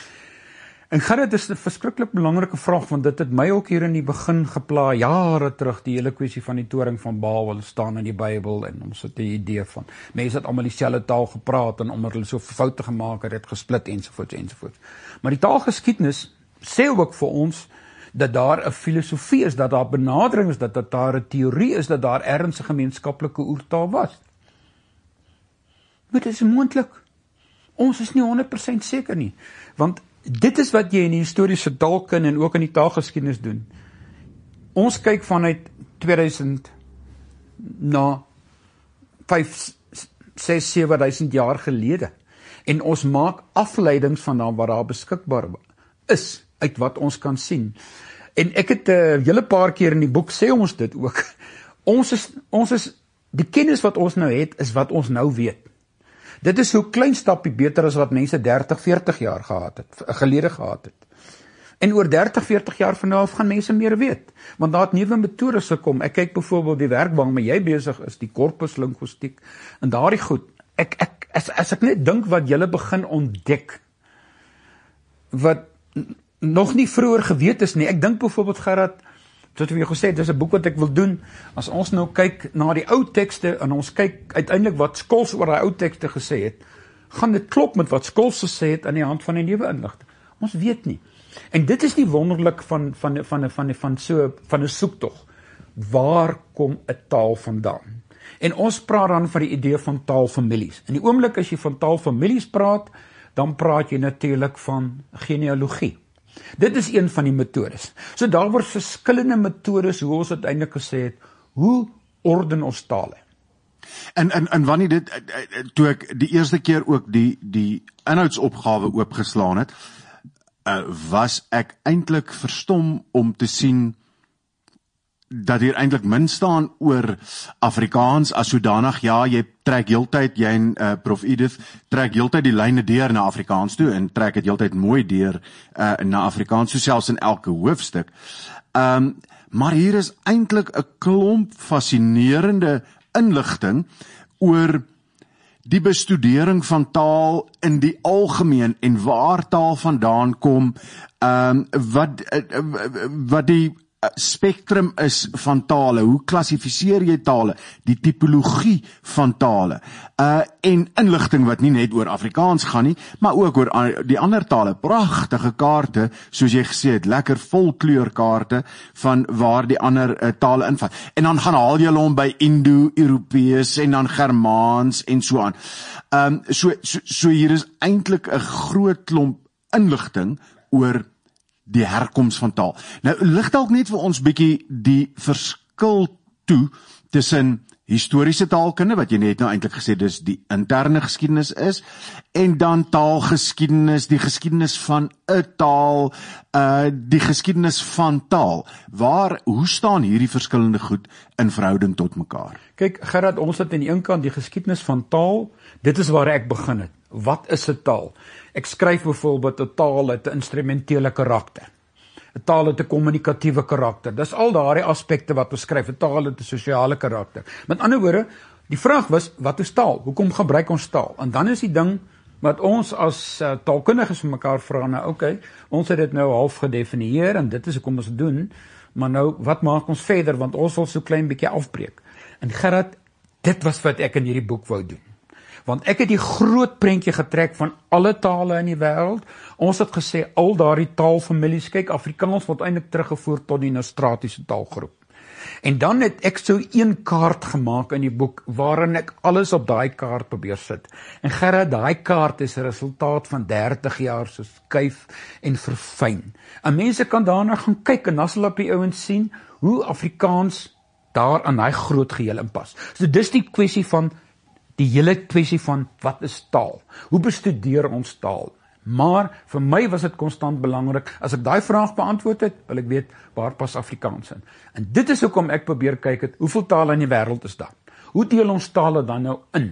En Gerrit, is 'n verskriklik belangrike vraag, want dit het my ook hier in die begin gepla, jare terug, die hele kwessie van die toring van Babel staan in die Bybel, en ons het die idee van, mense het almal dieselfde taal gepraat, en omdat hulle so foute gemaak het, het gesplit, ensovoorts, ensovoorts. Maar die taalgeskiedenis sê ook vir ons, dat daar 'n filosofie is, dat daar benadering is, dat, dat daar 'n teorie is, dat daar ergens 'n gemeenskaplike oertaal was. Maar dit is moontlik. Ons is nie honderd persent seker nie, want dit is wat jy in die historiese taalkunde en ook in die taalgeskiedenis doen. Ons kyk vanuit tweeduisend na vyf, ses, sewe duisend jaar gelede, en ons maak afleidings van daar wat daar beskikbaar is, uit wat ons kan sien. En ek het 'n uh, hele paar keer in die boek sê ons dit ook. Ons is, ons is, die kennis wat ons nou het, is wat ons nou weet. Dit is so klein stappie beter as wat mense dertig, veertig jaar gehad het, gelede gehad het. En oor dertig, veertig jaar van nou af gaan mense meer weet, want daar het nuwe metodes gekom. Ek kyk byvoorbeeld die werk waarmee jy besig is, die korpuslinguïstiek, en daardie goed. Ek, ek, as, as ek net dink wat julle begin ontdek, wat nog nie vroeër geweet is nie. Ek dink byvoorbeeld, Gerard, soos jy gesê het, dis 'n boek wat ek wil doen, as ons nou kyk na die ou tekste, en ons kyk uiteindelik wat Skols oor die ou tekste gesê het, gaan dit klop met wat Skols gesê het aan die hand van die nuwe inligting. Ons weet nie. En dit is die wonderlik van, van, van, van, van, so, van 'n soektog. Waar kom 'n taal vandaan? En ons praat dan van die idee van taalfamilies. In die oomblik as jy van taalfamilies praat, dan praat jy natuurlik van genealogie. Dit is een van die metodes. So daar word verskillende metodes, hoe ons uiteindelik gesê het, hoe orden ons tale? En, en, en wanneer dit, toe ek die eerste keer ook die, die inhoudsopgawe oopgeslaan het, uh, was ek eintlik verstom om te sien, dat hier eintlik min staan oor Afrikaans as sodanig. Ja, jy trek heeltyd, jy en uh, Prof Edith, trek heeltyd die lyne deur na Afrikaans toe, en trek het heeltyd mooi deur uh, na Afrikaans, so selfs in elke hoofstuk. Um, maar hier is eintlik 'n klomp fascinerende inligting oor die bestudering van taal in die algemeen, en waar taal vandaan kom, um, wat, uh, wat die spektrum is van tale, hoe klassifiseer jy tale, die tipologie van tale, uh, en inligting wat nie net oor Afrikaans gaan nie, maar ook oor die ander tale, pragtige kaarte, soos jy gesê het, lekker vol kleurkaarte, van waar die ander uh, tale invat. En dan gaan haal jy hom by Indo-Europees, en dan Germaans, en so aan. Um, so, so, so hier is eintlik 'n groot klomp inligting oor die herkoms van taal. Nou, lig dalk net vir ons bietjie die verskil toe tussen historiese taalkunde, wat jy net nou eintlik gesê dis die interne geskiedenis is, en dan taalgeskiedenis, die geskiedenis van 'n taal, uh, die geskiedenis van taal. Waar, hoe staan hierdie verskillende goed in verhouding tot mekaar? Kyk, Gerard, ons het aan die een kant die geskiedenis van taal, dit is waar ek begin het. Wat is 'n taal? Ek skryf byvoorbeeld 'n taal het 'n instrumentele karakter. 'n Taal het 'n kommunikatiewe karakter. Dis al daardie aspekte wat ons skryf. 'n Taal het 'n sosiale karakter. Met ander woorde, die vraag was, wat is taal? Hoekom gebruik ons taal? En dan is die ding wat ons as uh, taalkundiges vir mekaar vra, nou oké, okay, ons het dit nou half gedefinieer en dit is hoekom ons dit doen, maar nou, wat maak ons verder? Want ons wil so klein bietjie afbreek. En Gerard, dit was wat ek in hierdie boek wou doen. Want ek het die groot prentjie getrek van alle tale in die wêreld. Ons het gesê, al daardie taalfamilies, kyk, Afrikaans word eintlik teruggevoer tot die Nostratiese taalgroep. En dan het ek so een kaart gemaak in die boek, waarin ek alles op daai kaart probeer sit. En Gerard, daai kaart is 'n resultaat van dertig jaar so skuif en verfyn. En mense kan daarna gaan kyk, en dan sal op die ouens sien, hoe Afrikaans daar in daai groot geheel inpas. So dis die kwessie van die hele kwessie van, wat is taal? Hoe bestudeer ons taal? Maar, vir my was dit konstant belangrik, as ek daai vraag beantwoord het, wil ek weet, waar pas Afrikaans in? En dit is hoekom ek probeer kyk het, hoeveel tale in die wêreld is daar? Hoe deel ons tale dan nou in?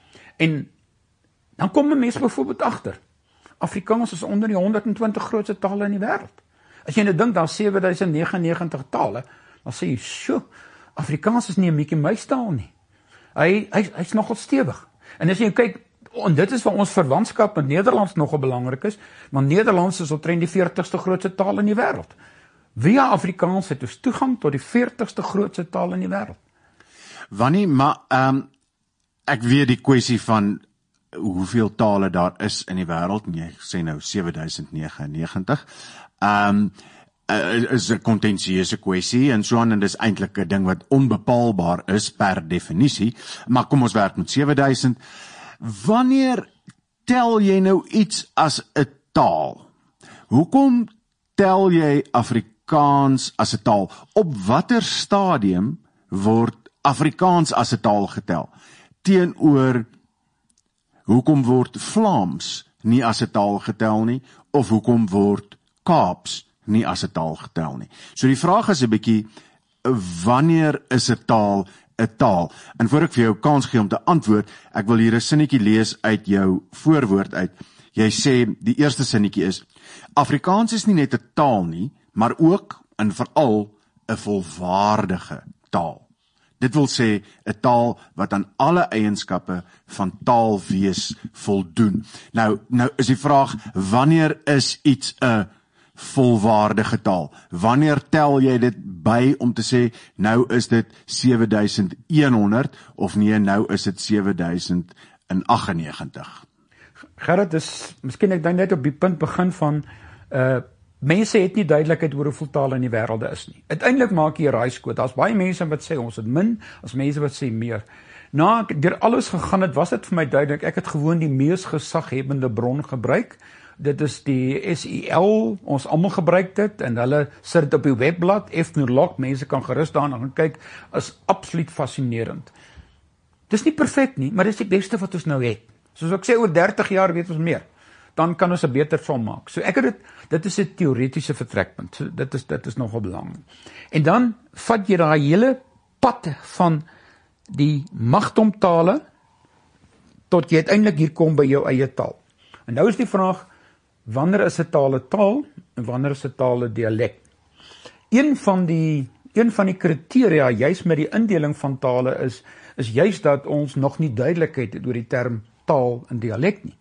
En, dan kom 'n mens byvoorbeeld agter, Afrikaans is onder die honderd en twintig grootste tale in die wêreld. As jy nou dink, daar sewe duisend negenennegentig tale, dan sê jy, sjoe, Afrikaans is nie 'n Mickey Mouse taal nie. Hy hy hy's nogal stewig. En as jy kyk, en dit is waar ons verwantskap met Nederlands nogal belangrik is, want Nederlands is omtrent die veertigste grootste taal in die wêreld. Via Afrikaans het ons toegang tot die veertigste grootste taal in die wêreld. Wanneer, maar um, ek weet die kwessie van hoeveel tale daar is in die wêreld, jy sê nou sewe duisend negenennegentig, um, is 'n kontensieuse kwessie en so aan, en dis eintlik 'n ding wat onbepaalbaar is per definisie, maar kom ons werk met sewe duisend. Wanneer tel jy nou iets as 'n taal? Hoekom tel jy Afrikaans as 'n taal? Op watter stadium word Afrikaans as 'n taal getel? Teenoor hoekom word Vlaams nie as 'n taal getel nie, of hoekom word Kaaps nie as 'n taal getel nie? So die vraag is 'n bietjie, wanneer is 'n taal 'n taal? En voor ek vir jou kans gee om te antwoord, ek wil hier 'n sinnetjie lees uit jou voorwoord uit. Jy sê, die eerste sinnetjie is, Afrikaans is nie net 'n taal nie, maar ook en veral 'n volwaardige taal. Dit wil sê 'n taal wat aan alle eienskappe van taalwees voldoen. Nou, nou is die vraag, wanneer is iets 'n volwaardige taal? Wanneer tel jy dit by om te sê, nou is dit sewe duisend honderd, of nee, nou is dit sewe duisend aggennegentig? Gerrit, is, miskien ek dan net op die punt begin van, uh, mense het nie duidelikheid oor hoeveel tale in die wêreld is nie. Uiteindelik maak jy 'n raaiskoot. Daar's baie mense wat sê ons het min, as mense wat sê meer. Na ek deur alles gegaan het, was dit vir my duidelik, ek het gewoon die mees gesaghebende bron gebruik. Dit is die S I L, ons almal gebruik dit, en hulle sit dit op die webblad, Ethnologue, mense kan gerus daarna gaan kyk, is absoluut fascinerend. Dis nie perfek nie, maar dis die beste wat ons nou het. Soos ek sê, oor dertig jaar weet ons meer. Dan kan ons 'n beter som maak. So ek het dit, dit is 'n teoretiese vertrekpunt. So dit is dit is nogal belangrik. En dan vat jy daai hele pad van die magtomtale tot jy uiteindelik hier kom by jou eie taal. En nou is die vraag, wanneer is 'n taal 'n taal en wanneer is 'n taal 'n dialek? Een van die een van die kriteria juis met die indeling van tale is is juis dat ons nog nie duidelikheid het oor die term taal en dialek nie.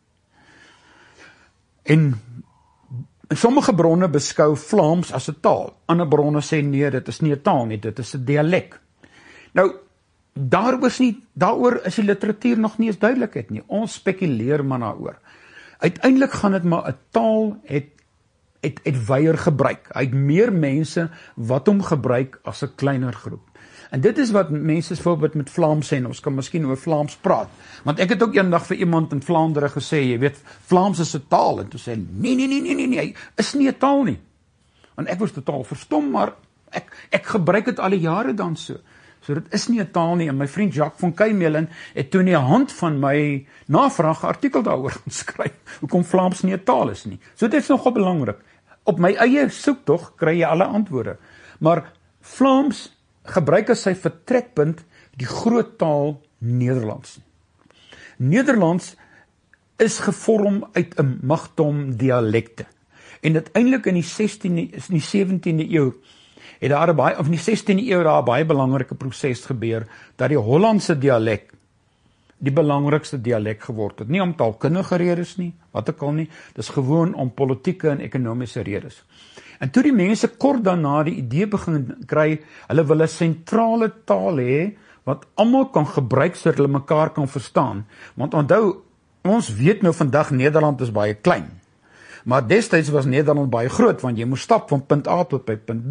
En sommige bronne beskou Vlaams as 'n taal. Ander bronne sê nee, dit is nie 'n taal nie, dit is 'n dialek. Nou, daaroor is nie, daaroor is die literatuur nog nie eens duidelikheid nie. Ons spekuleer maar daaroor. Uiteindelik gaan dit maar 'n taal het het het wyeer gebruik. Hy het meer mense wat hom gebruik as 'n kleiner groep. En dit is wat mense voorbeeld met Vlaams sê, en ons kan miskien oor Vlaams praat. Want ek het ook eendag vir iemand in Vlaandere gesê, jy weet, Vlaams is 'n taal, en toe sê, nee, nee, nee, nee, nee, nee, hy is nie 'n taal nie. En ek was totaal verstom, maar ek, ek gebruik dit al die jare dan so. So dit is nie 'n taal nie, en my vriend Jacques van Kuymelen het toe in die hand van my navraag 'n artikel daaroor gaan skryf, hoekom Vlaams nie 'n taal is nie. So dit is nogal belangrik. Op my eie soektog kry jy alle antwoorde. Maar Vlaams gebruik as sy vertrekpunt die groot taal Nederlands. Nederlands is gevorm uit 'n magdom dialekte. En uiteindelik in die sestiende, in die sewentiende eeu het daar baie, of in die sestiende eeu daar 'n baie belangrike proses gebeur dat die Hollandse dialek die belangrikste dialek geword het. Nie om taalkundige redes nie, wat ook al nie, dis gewoon om politieke en ekonomiese redes. En toe die mense kort daarna die idee begin kry, hulle wil 'n sentrale taal hê wat almal kan gebruik sodat hulle mekaar kan verstaan. Want onthou, ons weet nou vandag Nederland is baie klein. Maar destyds was Nederland baie groot, want jy moes stap van punt A tot by punt B,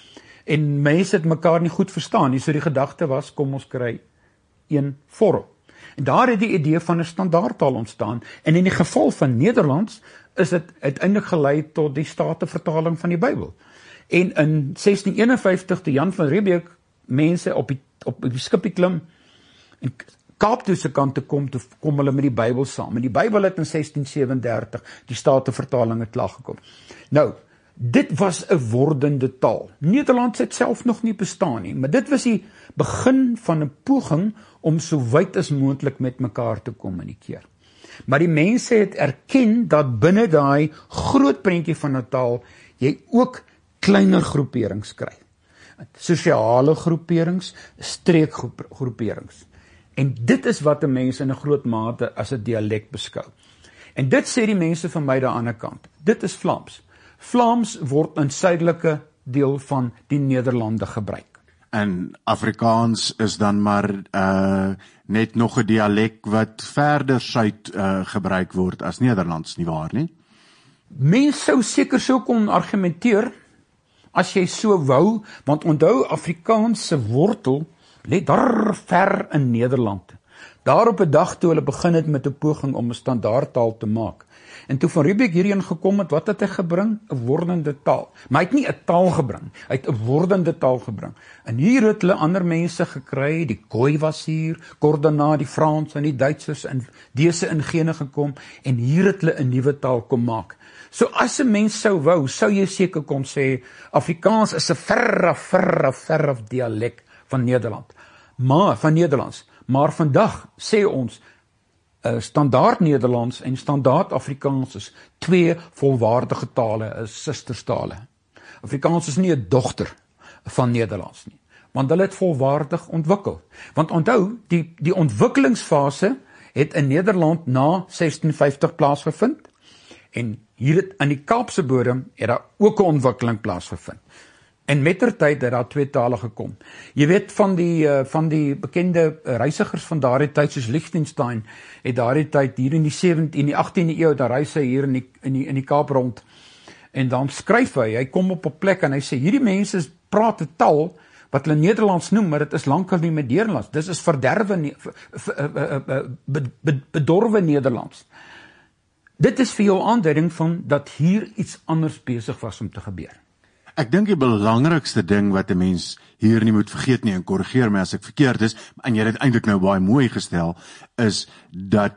en mense het mekaar nie goed verstaan nie. So die gedagte was, kom ons kry een vorm. En daar het die idee van 'n standaardtaal ontstaan, en in die geval van Nederlands is dit uiteindelik gelei tot die Statenvertaling van die Bybel. En in sestien eenenvyftig toe Jan van Riebeeck mense op die op die skipie klim en Kaap toe se kant te kom, toe kom hulle met die Bybel saam. En die Bybel het in sestien sewendertig die Statenvertaling het klaar gekom. Nou, dit was 'n wordende taal. Nederlands het self nog nie bestaan nie, maar dit was die begin van 'n poging om so wyd as moontlik met mekaar te kommunikeer. Maar die mense het erken dat binne daai groot prentjie van 'n taal jy ook kleiner groeperings kry. sosiale groeperings, streekgroeperings. En dit is wat 'n mens in 'n groot mate as 'n dialek beskou. En dit sê die mense van my daan ander kant. Dit is Vlaams. Vlaams word in suidelike deel van die Nederlande gebruik. En Afrikaans is dan maar uh, net nog 'n dialek wat verder suid uh, gebruik word as Nederlands, nie waar nie? Mense sou seker so kon argumenteer, as jy so wou, want onthou Afrikaans se wortel lê daar ver in Nederland. Daar op 'n dag toe hulle begin het met 'n poging om 'n standaardtaal te maak. En toe Van Riebeeck hierheen gekom het, wat het hy gebring? 'n Wordende taal. Maar hy het nie 'n taal gebring, hy het 'n wordende taal gebring. En hier het hulle ander mense gekry, die Khoi was hier, kort daarna die Frans en die Duitsers en dese ingene gekom, en hier het hulle 'n nuwe taal kom maak. So as 'n mens sou wou, sou jy seker kon sê, Afrikaans is 'n verre, verre, verre dialek van Nederland. Maar, van Nederlands. Maar vandag sê ons, uh, standaard Nederlands en standaard Afrikaans is twee volwaardige tale, is susterstale. Afrikaans is nie 'n dogter van Nederlands nie, want hulle het volwaardig ontwikkel. Want onthou, die, die ontwikkelingsfase het in Nederland na sestien vyftig plaasgevind, en hier het aan die Kaapse bodem het daar ook 'n ontwikkeling plaasgevind. En mettertyd het daar twee tale gekom. Jy weet, van die uh, van die bekende reisigers van daardie tyd, soos Liechtenstein, het daardie tyd hier in die sewentiende, in die agtiende eeu, daar reis hy hier in die, in die, in die Kaap rond. En dan skryf hy, hy kom op 'n plek en hy sê, hierdie mense praat 'n taal wat hulle Nederlands noem, maar dit is lankal nie met Nederlands. Dis is verderwe, bedorwe Nederlands. Dit is vir jou aanduiding van dat hier iets anders besig was om te gebeur. Ek dink die belangrikste ding wat 'n mens hier nie moet vergeet nie, en korrigeer my as ek verkeerd is, en jy het dit eintlik nou baie mooi gestel, is dat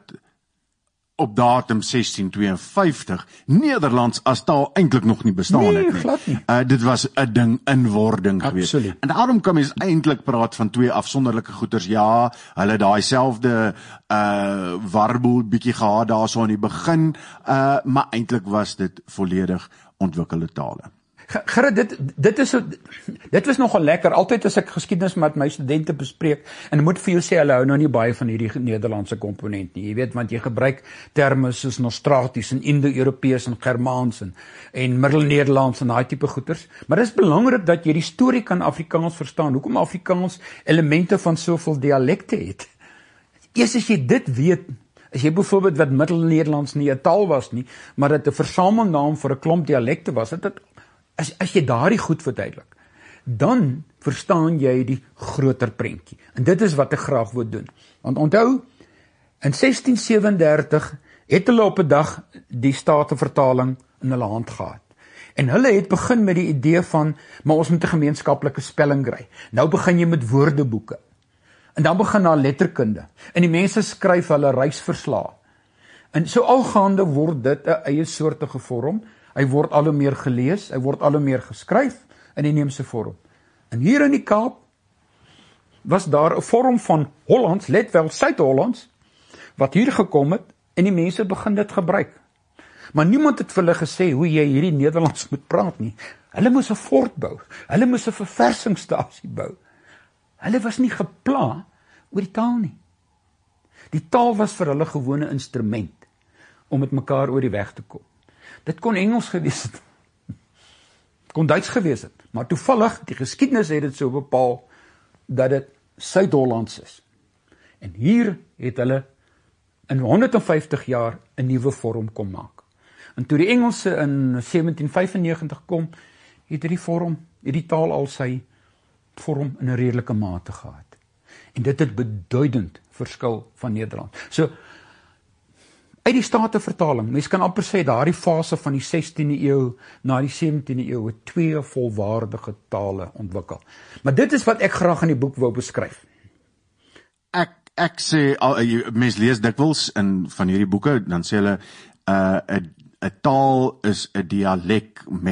op datum sestien tweeënvyftig Nederlands as taal eintlik nog nie bestaan nee, het nie. Glad nie. Uh, dit was 'n ding in wording geweest. En daarom kan mens eintlik praat van twee afsonderlike goeters. Ja, hulle daai selfde uh warboel bietjie gehad daarso aan die begin, uh maar eintlik was dit volledig ontwikkelde tale. Gerrit, dit, dit is so, dit was nogal lekker, altyd as ek geskiedenis met my studente bespreek, en ek moet vir jou sê, hulle hou nou nie baie van hierdie Nederlandse komponent nie, jy weet, want jy gebruik terme soos Nostraties en Indo-Europees en Germaans en, en Middel-Nederlands en daai tipe goeters, maar dit is belangrik dat jy die storie kan Afrikaans verstaan, hoekom Afrikaans elemente van soveel dialekte het. Eers as jy dit weet, as jy byvoorbeeld wat Middel-Nederlands nie 'n taal was nie, maar dit 'n versamelnaam vir 'n klomp dialekte was, het dit As, as jy daardie goed verduidelik, dan verstaan jy die groter prentjie. En dit is wat ek graag wil doen. Want onthou, in sestien sewendertig het hulle op 'n dag die Statenvertaling in hulle hand gehad. En hulle het begin met die idee van, maar ons moet 'n gemeenskaplike spelling kry. Nou begin jy met woordeboeke. En dan begin daar letterkunde. En die mense skryf hulle reisverslae. En so algaande word dit 'n eie soortige vorm. Hy word al hoe meer gelees, hy word al hoe meer geskryf in die inheemse vorm. En hier in die Kaap was daar 'n vorm van Hollands, let wel Suid-Hollands, wat hier gekom het en die mense begin dit gebruik. Maar niemand het vir hulle gesê hoe jy hierdie Nederlands moet praat nie. Hulle moes 'n fort bou, hulle moes 'n verversingsstasie bou. Hulle was nie gepla oor die taal nie. Die taal was vir hulle gewone instrument om met mekaar oor die weg te kom. Dit kon Engels gewees het, kon Duits gewees het, maar toevallig, die geskiedenis het dit so bepaal, dat dit Suid-Hollands is. En hier het hulle in honderdvyftig jaar 'n nuwe vorm kom maak. En toe die Engelse in sewentien vyfennegentig kom, het die vorm, het die taal al sy vorm in 'n redelike mate gehad. En dit het beduidend verskil van Nederland. So, uit die Statenvertaling, mens kan amper sê, daardie fase van die sestiende eeu na die sewentiende eeu, het twee volwaardige tale ontwikkel. Maar dit is wat ek graag in die boek wou beskryf. Ek, ek sê, al, mens lees dikwels in van hierdie boeke, dan sê hulle, 'n uh, 'n taal is 'n dialek met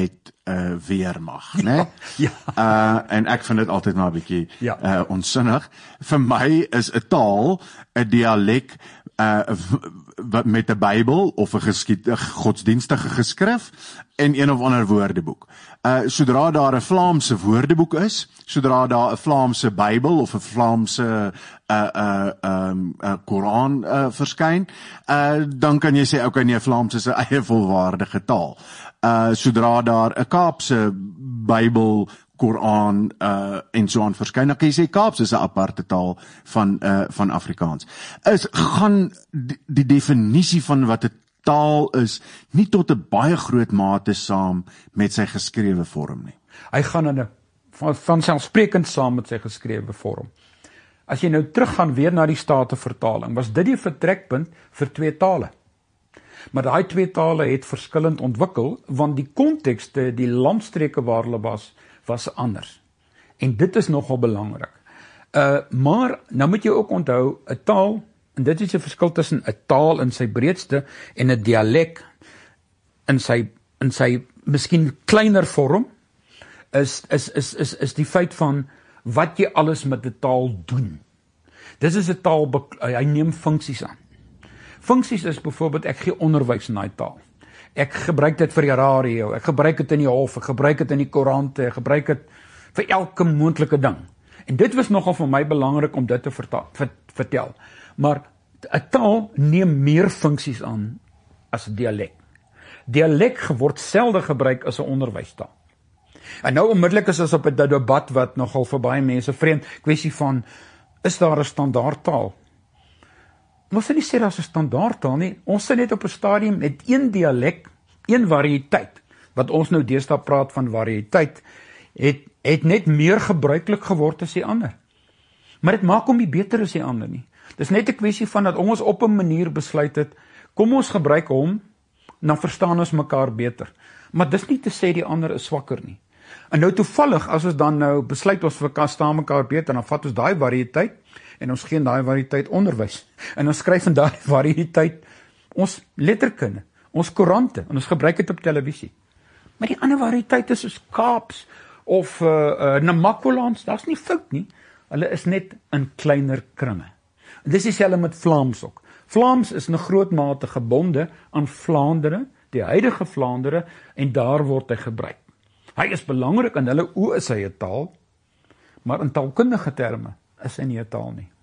uh, weermag, né? Ja. Uh, en ek vind dit altyd maar 'n bietjie Ja. uh, onsinnig. Vir my is 'n taal 'n dialek uh, w- met 'n Bybel of 'n geskied 'n godsdienstige geskrif en een of ander woordeboek. Uh, sodra daar 'n Vlaamse woordeboek is, sodra daar 'n Vlaamse Bybel of 'n Vlaamse uh, uh, um, uh, Koran uh, verskyn, uh, dan kan jy sê, okay, nee, Vlaams is 'n eie volwaardige taal. Uh, sodra daar 'n Kaapse Bybel, Koran uh, en so aan verskyn, dan kan jy sê Kaaps is 'n aparte taal van uh, van Afrikaans. Is gaan die, die definisie van wat 'n taal is nie tot 'n baie groot mate saam met sy geskrewe vorm nie. Hy gaan in 'n van vanselfsprekend saam met sy geskrewe vorm. As jy nou teruggaan weer na die Statenvertaling, was dit die vertrekpunt vir twee tale. Maar daai twee tale het verskillend ontwikkel, want die kontekste, die landstreke waar hulle was, was anders. En dit is nogal belangrik. Uh, maar, nou moet jy ook onthou, 'n taal, en dit is die verskil tussen 'n taal in sy breedste en 'n dialek in sy, in sy miskien kleiner vorm, is, is, is, is, is die feit van wat jy alles met 'n taal doen. Dis is 'n taal, hy neem funksies aan. Funksies is byvoorbeeld, ek gee onderwys in daai taal. Ek gebruik dit vir die radio, ek gebruik dit in die hof, ek gebruik dit in die koerante, ek gebruik dit vir elke moontlike ding. En dit was nogal vir my belangrik om dit te verta- vertel. Maar 'n taal neem meer funksies aan as 'n dialek. Dialek word selde gebruik as 'n onderwystaal. En nou onmiddellik is ons op 'n debat wat nogal vir baie mense vreemd, kwessie van, is daar 'n standaardtaal? Ons sê nie sê daar's 'n standaardtaal nie, ons sit net op 'n stadium met een dialek, een variëteit, wat ons nou deesdae praat van variëteit, het, het net meer gebruiklik geword as die ander. Maar dit maak hom nie beter as die ander nie. Dis net 'n kwessie van dat ons op 'n manier besluit het, kom ons gebruik hom, dan verstaan ons mekaar beter. Maar dis nie te sê die ander is swakker nie. En nou toevallig, as ons dan nou besluit ons verstaan mekaar beter, dan vat ons daai variëteit, en ons gee in daai variëteit onderwys. En ons skryf in daai variëteit ons letterkunde, ons koerante, en ons gebruik dit op televisie. Maar die ander variëteite soos Kaaps of uh, uh, Namakwalands, daar's nie fout nie. Hulle is net in kleiner kringe. En dis dieselfde met Vlaams ook. Vlaams is in 'n groot mate gebonde aan Vlaandere, die huidige Vlaandere, en daar word hy gebruik. Hy is belangrik, in hulle oë is hy 'n taal, maar in taalkundige terme is hy nie 'n taal nie.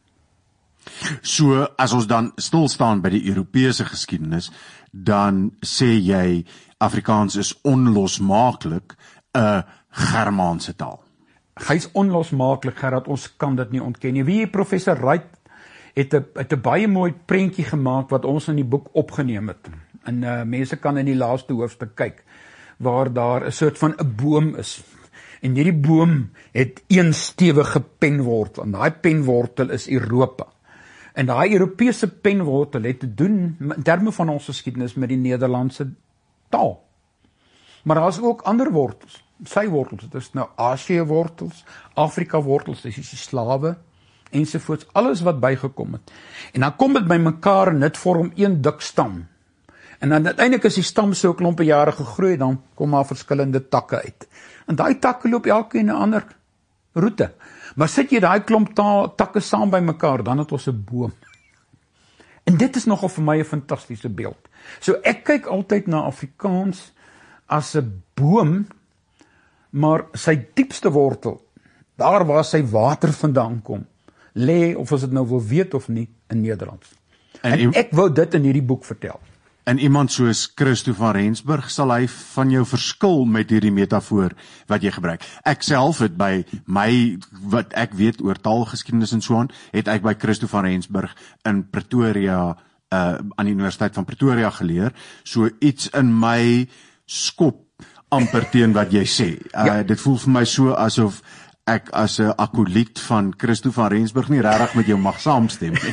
So, as ons dan stil staan by die Europese geskiedenis, dan sê jy, Afrikaans is onlosmaaklik 'n Germaanse taal. Hy is onlosmaaklik, Gerard, ons kan dit nie ontken nie. Wie jy, professor Wright het 'n het 'n baie mooi prentjie gemaak wat ons in die boek opgeneem het. En uh, mense kan in die laaste hoofstuk kyk, waar daar 'n soort van 'n boom is. En hierdie boom het een stewige penwortel, en daai penwortel is Europa. En daai Europese penwortel het te doen, in terme van ons geskiedenis, met die Nederlandse taal. Maar daar is ook ander wortels, sy wortels, dit is nou Asië wortels, Afrika wortels, dis die slawe, ensovoorts, alles wat bygekom het. En dan kom dit by mekaar en dit vorm een dik stam. En dan uiteindelik is die stam so 'n klompe jare gegroei, dan kom daar verskillende takke uit. En daai takke loop elkeen 'n ander roete. Maar sit jy daai klomp ta- takke saam by mekaar, dan het ons 'n boom. En dit is nogal vir my 'n fantastiese beeld. So ek kyk altyd na Afrikaans as 'n boom, maar sy diepste wortel, daar waar sy water vandaan kom, lê, of as dit nou wil weet of nie, in Nederlands. En, en ek wou dit in hierdie boek vertel. En iemand soos Christo van Rensburg, sal hy van jou verskil met hierdie metafoor wat jy gebruik. Ek self het by my, wat ek weet oor taalgeskiedenis en so aan, het ek by Christo van Rensburg in Pretoria, uh, aan die Universiteit van Pretoria geleer, so iets in my skop amper teen wat jy sê. Uh, ja. Dit voel vir my so asof ek as 'n akoliet van Christo van Rensburg nie regtig met jou mag saamstem nie.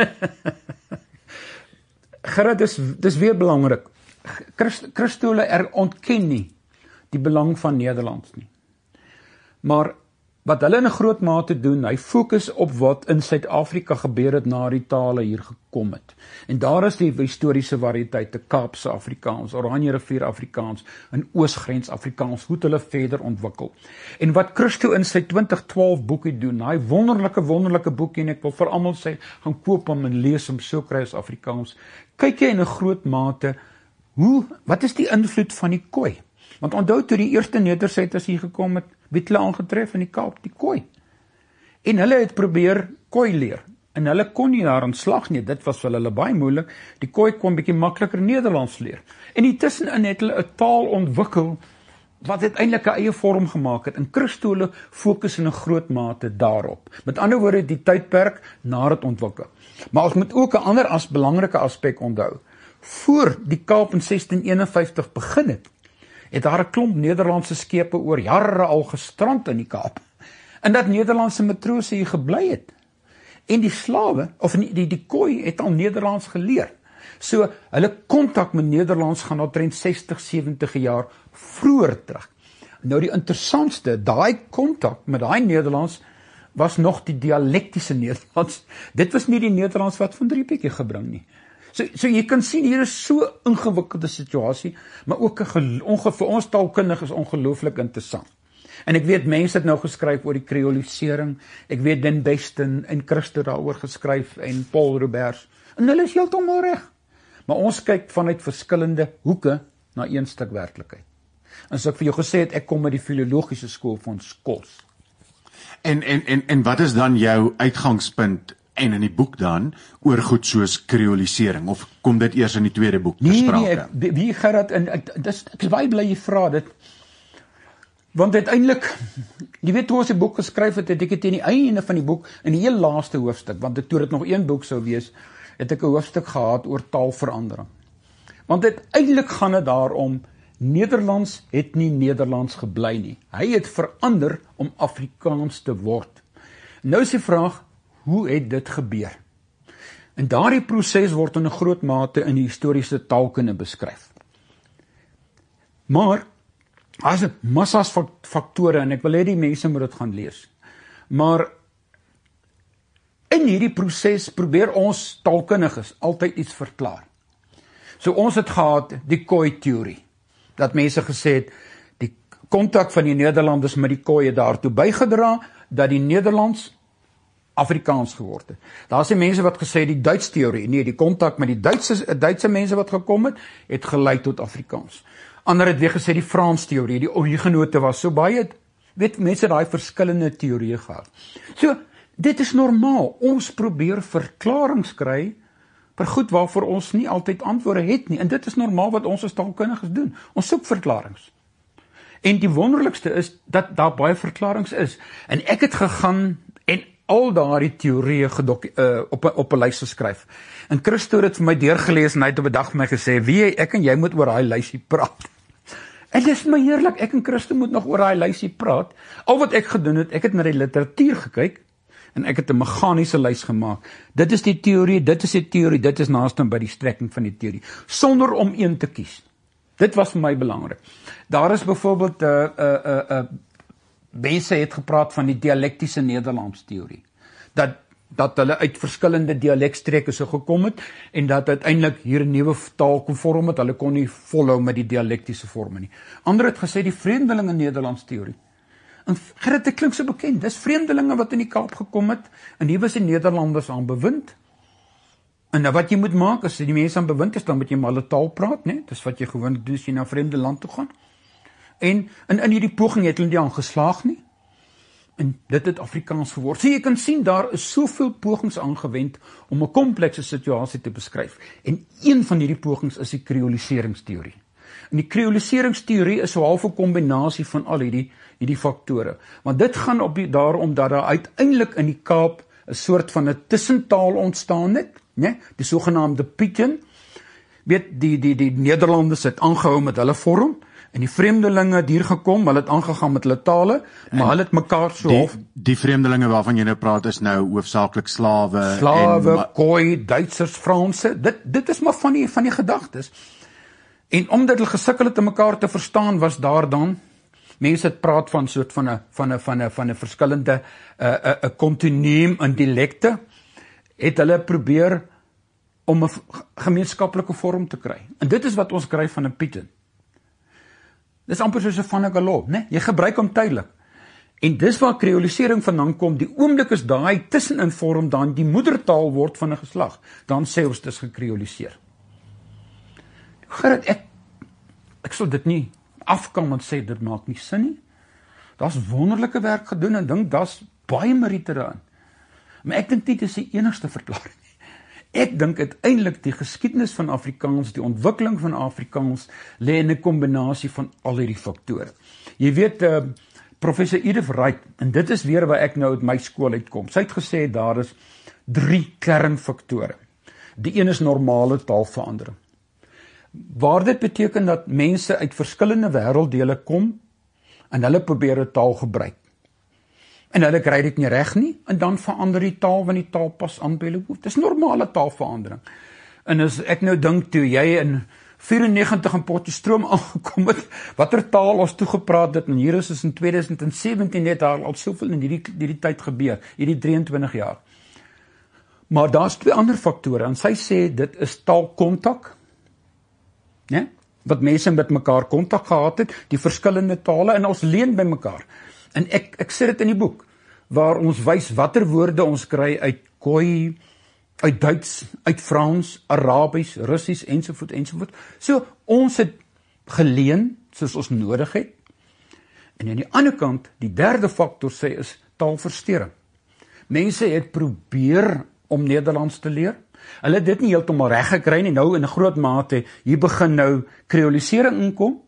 Gerard, dis, dis weer belangrik. Christ, Christo er ontken nie die belang van Nederlands nie. Maar wat hulle in 'n groot mate doen, hy fokus op wat in Suid-Afrika gebeur het na die tale hier gekom het. En daar is die historiese variëteite, Kaapse Afrikaans, Oranje rivier Afrikaans, en Oosgrens Afrikaans, hoe het hulle verder ontwikkel. En wat Christo in sy twintig twaalf boekie doen, hy wonderlike, wonderlike boekie, en ek wil vir almal sê, gaan koop hom en lees hom, so kry as Afrikaans, kyk jy in 'n groot mate, hoe, wat is die invloed van die Khoi? Want onthou toe die eerste nedersetters hier gekom het, wie het hulle aangetref in die Kaap, die Khoi. En hulle het probeer Khoi leer, en hulle kon nie daarin slag nie, dit was vir hulle baie moeilik, die Khoi kon bietjie makliker Nederlands leer. En intussenin het hulle 'n taal ontwikkel, wat uiteindelik 'n eie vorm gemaak het, en Christo hulle fokus in 'n groot mate daarop. Met ander woorde, die tydperk na dit ontwikkel. Maar ons moet ook 'n ander as belangrike aspek onthou. Voor die Kaap in sestien eenenvyftig begin het, het daar 'n klomp Nederlandse skepe oor jare al gestrand in die Kaap. En dat Nederlandse matrose hier gebly het. En die slawe, of die, die, die Khoi het al Nederlands geleer. So, hulle kontak met Nederlands gaan omtrent sestig, sewentig jaar vroeër terug. Nou die interessantste, daai kontak met daai Nederlands was nog die dialektiese Nederlands. Dit was nie die Nederlands wat Van Riebeeck gebring nie. So, so jy kan sien, hier is so 'n ingewikkelde situasie, maar ook 'n onge, vir ons taalkundig is ongelooflik interessant. En ek weet, mense het nou geskryf oor die kreolisering, ek weet Den Besten en Christo daaroor geskryf, en Paul Roberts, en hulle is heeltemal reg. Maar ons kyk vanuit verskillende hoeke na een stuk werklikheid. En so ek vir jou gesê het, ek kom met die filologiese skool van Skols. En, en, en, en wat is dan jou uitgangspunt, en in die boek dan, oor goed soos kreolisering, of kom dit eers in die tweede boek ter sprake? Nee, nee, ek, wie Gerard, en ek, dis, ek is baie bly jy vra dit, want uiteindelik, jy weet hoe ons die boek geskryf het, het ek het in die einde van die boek, in die heel laaste hoofstuk, want toe dit nog een boek sou wees, het ek 'n hoofstuk gehad oor taalverandering. Want uiteindelik gaan dit daarom, Nederlands het nie Nederlands gebly nie. Hy het verander om Afrikaans te word. Nou is die vraag, hoe het dit gebeur? En daardie proses word in 'n groot mate in die historiese taalkunde beskryf. Maar, as dit massas faktore, en ek wil hê die mense moet dit gaan lees, maar in hierdie proses probeer ons taalkundiges altyd iets verklaar. So ons het gehad die Khoi-teorie, dat mense gesê het, die kontak van die Nederlanders met die Khoi het daartoe bygedra, dat die Nederlands Afrikaans geword het. Daar is die mense wat gesê die Duits-teorie, nee, die kontak met die Duitse, Duitse mense wat gekom het, het gelei tot Afrikaans. Ander het weer gesê die Frans-teorie, die hugenote was so baie, weet mense daai verskillende teorieë gehad. So, dit is normaal, ons probeer verklaringe kry, vir goed waarvoor ons nie altyd antwoorde het nie, en dit is normaal wat ons as taalkundiges doen, ons soek verklaringe. En die wonderlikste is, dat daar baie verklaringe is, en ek het gegaan, en al daardie teorieë uh, op, op 'n lys geskryf. En Christo het vir my deurgelees en hy het op 'n dag vir my gesê, wie, ek en jy moet oor daai lysie praat. En dis my heerlik, ek en Christo moet nog oor daai lysie praat. Al wat ek gedoen het, ek het na die literatuur gekyk, en ek het 'n meganiese lys gemaak. Dit is die teorie, dit is die teorie, dit is naaste by die strekking van die teorie, sonder om een te kies. Dit was vir my belangrik. Daar is byvoorbeeld 'n uh, 'n uh, 'n uh, uh, mense het gepraat van die dialektiese Nederlands teorie, dat, dat hulle uit verskillende dialekstreke so gekom het, en dat uiteindelik hier 'n nuwe taal kon vorm het, hulle kon nie volhou met die dialektiese vorme nie. Ander het gesê die vreemdelinge Nederlands teorie. En Gerrit, dit klink so bekend, dis vreemdelinge wat in die Kaap gekom het, en hier was die Nederlanders aan bewind. En nou wat jy moet maak, as die mense aan bewind is, dan moet jy maar hulle taal praat, nee? Dis wat jy gewoonlik doen as jy na 'n vreemde land toe gaan. En in, in hierdie poging het hulle nie aan geslaag nie, en dit het Afrikaans geword. So jy kan sien, daar is soveel pogings aangewend om 'n komplekse situasie te beskryf, en een van hierdie pogings is die kreoliseringsteorie. En die kreoliseringsteorie is so half 'n kombinasie van al hierdie, hierdie faktore, want dit gaan op die, daarom dat daar uiteindelik in die Kaap 'n soort van 'n tussentaal ontstaan het, né? Die sogenaamde Pidgin. Weet, die, die, die Nederlanders het aangehou met hulle vorm, en die vreemdelinge het hier gekom, hulle het aangegaan met hulle tale, maar hulle het mekaar so die, half... Die vreemdelinge waarvan jy nou praat is nou hoofsaaklik slawe. Slawe, en, Khoi, Duitsers, Franse, dit, dit is maar van die, van die gedagtes. En omdat hulle gesukkel het om mekaar te verstaan, was daar dan mense het praat van soort van 'n van 'n van 'n van 'n verskillende 'n uh, 'n uh, kontinuum in dialekte, het hulle probeer om 'n gemeenskaplike vorm te kry. En dit is wat ons kry van 'n Pietin. Dis amper soos 'n van 'n galop, né? Jy gebruik hom tydelik. En dis waar kreolisering vandaan kom. Die oomblik is daai tussenin vorm dan die moedertaal word van 'n geslag. Dan sê ons dis gekreoliseer. Gerrit, ek ek sal dit nie afkom en sê dit maak nie sin nie. Daar's wonderlike werk gedoen en dink daar's baie meriete daarin. Maar ek dink nie dis die enigste verklaring nie. Ek dink uiteindelik die geskiedenis van Afrikaans, die ontwikkeling van Afrikaans lê in 'n kombinasie van al hierdie faktore. Jy weet, uh, Professor Edith Wright, en dit is weer waar ek nou uit my skool uitkom. Sy het gesê daar is drie kernfaktore. Die een is normale taalverandering. Waar dit beteken dat mense uit verskillende wêrelddele kom en hulle probeer 'n taal gebruik. En hulle kry dit nie reg nie en dan verander die taal want die taal pas aan by hulle hoef. Dis normale taalverandering. En as ek nou dink toe jy in vyfennegentig in Potchefstroom aangekom het, watter taal ons toegepraat het en hier is ons in twintig sewentien net daar al soveel in hierdie hierdie tyd gebeur, hierdie drieëntwintig jaar. Maar daar's twee ander faktore en sy sê dit is taalkontak. Ja, wat mense met mekaar kontak gehad het, die verskillende tale en ons leen by mekaar. En ek ek sê dit in die boek waar ons wys watter woorde ons kry uit Khoi, uit Duits, uit Frans, Arabies, Russies ensovoort ensovoort. So ons het geleen soos ons nodig het. En aan die ander kant, die derde faktor sê is taalversteuring. Mense het probeer om Nederlands te leer. Hulle het dit nie heeltemal reg gekry nie. Nou in 'n groot mate hier begin nou kreolisering inkom.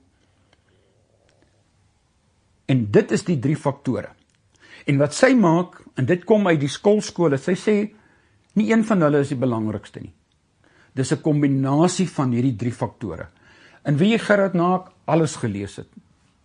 En dit is die drie faktore. En wat sy maak, en dit kom uit die skoolskole, sy sê nie een van hulle is die belangrikste nie. Dis 'n kombinasie van hierdie drie faktore. En wie jy Gerard na ek alles gelees het,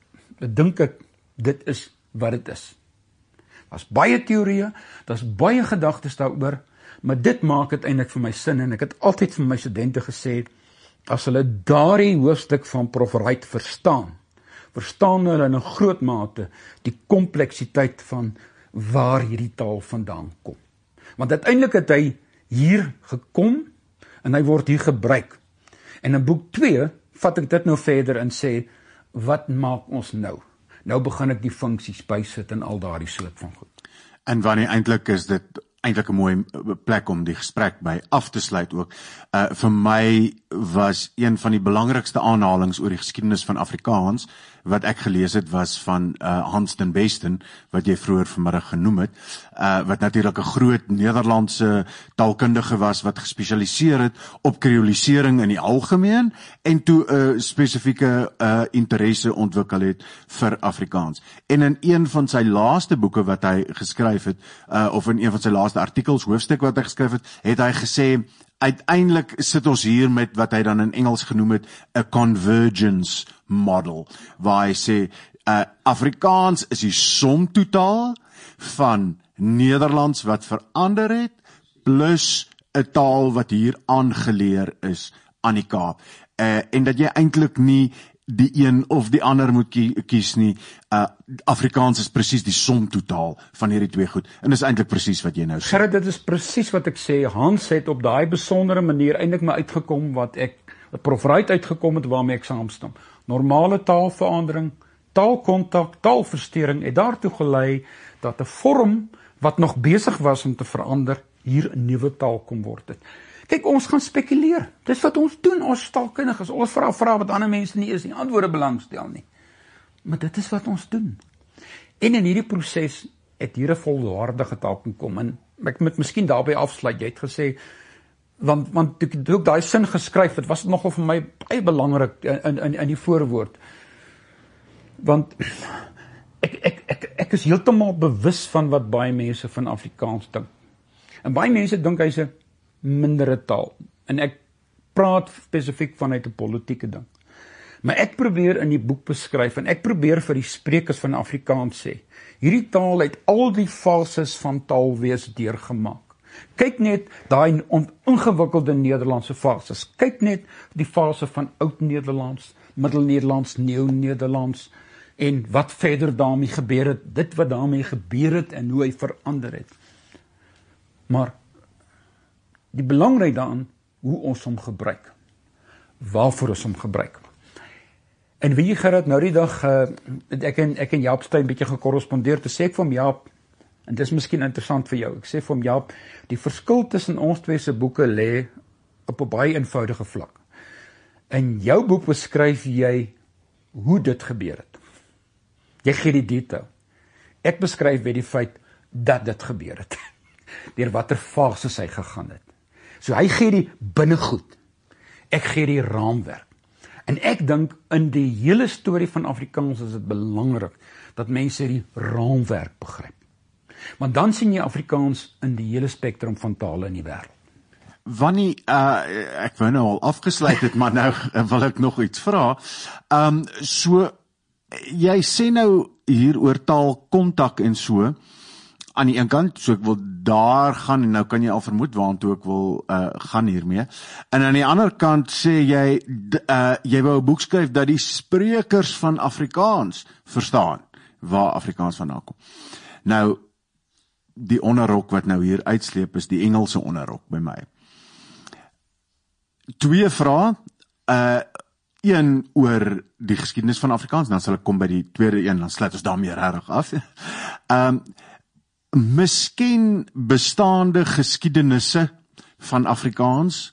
ek dink ek dit is wat dit is. Daar's baie teorieë, daar's baie gedagtes daaroor, maar dit maak dit eintlik vir my sin en ek het altyd vir my studente gesê as hulle daardie hoofstuk van Prof Wright verstaan, verstaan hulle in 'n groot mate die kompleksiteit van waar hierdie taal vandaan kom. Want uiteindelik het hy hier gekom en hy word hier gebruik. En in boek twee vat ek dit nou verder en sê, wat maak ons nou? Nou begin ek die funksies bysit en al daardie soort van goed. En wanneer eintlik is dit eintlik 'n mooi plek om die gesprek by af te sluit ook. Uh, vir my was een van die belangrikste aanhalings oor die geskiedenis van Afrikaans wat ek gelees het was van uh, Hans den Besten, wat jy vroeër vanmiddag genoem het, uh, wat natuurlik 'n groot Nederlandse taalkundige was wat gespesialiseer het op kreolisering in die algemeen en toe 'n uh, spesifieke uh, interesse ontwikkel het vir Afrikaans. En in een van sy laaste boeke wat hy geskryf het, uh, of in een van sy laaste artikels, hoofstuk wat hy geskryf het, het hy gesê, uiteindelik sit ons hier met wat hy dan in Engels genoem het, 'n convergence model, waar hy sê, uh, Afrikaans is die somtotaal van Nederlands wat verander het, plus 'n taal wat hier aangeleer is aan die Kaap. Uh, en dat jy eintlik nie die een of die ander moet kies nie. Uh, Afrikaans is presies die somtotaal van hierdie twee goed. En dis eintlik presies wat jy nou sê. Gerrit, dit is presies wat ek sê. Hans het op daai besondere manier eintlik maar uitgekom wat ek, wat Prof Wright uitgekom het waarmee ek saamstem. Normale taalverandering, taalkontak, taalversteuring het daartoe gelei dat 'n vorm wat nog besig was om te verander, hier 'n nuwe taal kom word het. Kyk, ons gaan spekuleer. Dis wat ons doen, ons taalkundiges. Ons vra vra wat ander mense nie is nie, antwoorde belangstel nie. Maar dit is wat ons doen. En in hierdie proses het hier 'n volwaardige taal kan kom. En ek moet miskien daarby afsluit. Jy het gesê, want want toe ek daai sin geskryf het, was dit nogal vir my baie belangrik in in in die voorwoord. Want ek ek ek ek is heeltemal bewus van wat baie mense van Afrikaans dink. En baie mense dink hy's 'n mindere taal. En ek praat spesifiek vanuit 'n politieke ding. Maar ek probeer in die boek beskryf en ek probeer vir die sprekers van Afrikaans sê, hierdie taal het al die fases van taalwees deurgemaak. Kyk net daai ingewikkelde Nederlandse fases. Kyk net die fase van Oud-Nederlands, Middel-Nederlands, Nieuw-Nederlands. en wat verder daarmee gebeur het, dit wat daarmee gebeur het en hoe hy verander het. Maar die belangrijk daaraan, hoe ons hom gebruik. Waarvoor ons hom gebruik. En wie Gerard, nou die dag, uh, ek en, ek en Jaap Steyn bietjie gekorrespondeer, te sê ek vir hom, Jaap, en dit is miskien interessant vir jou, ek sê vir hom, Jaap, die verskil tussen ons twee se boeke lê op 'n baie eenvoudige vlak. In jou boek beskryf jy hoe dit gebeur het. Jy gee die detail. Ek beskryf weer die feit dat dit gebeur het. Deur watter fases hy gegaan het. So hy gee die binnegoed. Ek gee die raamwerk. En ek dink in die hele storie van Afrikaans is dit belangrik dat mense die raamwerk begryp. Want dan sien jy Afrikaans in die hele spektrum van tale in die wêreld. Wannie, uh, ek wou nou al afgesluit het, maar nou wil ek nog iets vra. Um, so, jy sê nou hier oor taal, kontak en so, aan die een kant, so ek wil daar gaan, en nou kan jy al vermoed waartoe ek wil uh, gaan hiermee. En aan die ander kant sê jy, uh, jy wou 'n boek skryf dat die sprekers van Afrikaans verstaan, waar Afrikaans vandaan kom. Nou, die onderrok wat nou hier uitsleep is die Engelse onderrok by my. Twee vrae, uh, een oor die geskiedenis van Afrikaans, dan sal ek kom by die tweede een, dan sluit ons daarmee regtig af. um, Miskien bestaande geskiedenisse van Afrikaans,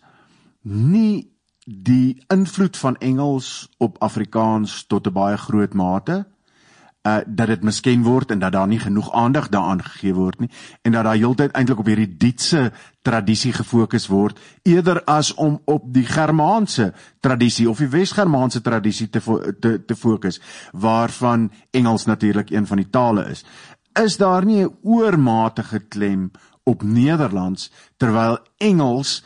nie die invloed van Engels op Afrikaans tot 'n baie groot mate, Uh, dat dit misken word en dat daar nie genoeg aandag daaraan gegee word nie en dat daar heeltyd eintlik op hierdie Dietse tradisie gefokus word eerder as om op die Germaanse tradisie of die Wes-Germaanse tradisie te, fo te, te fokus waarvan Engels natuurlik een van die tale is. Is daar nie 'n oormatige klem op Nederlands terwyl Engels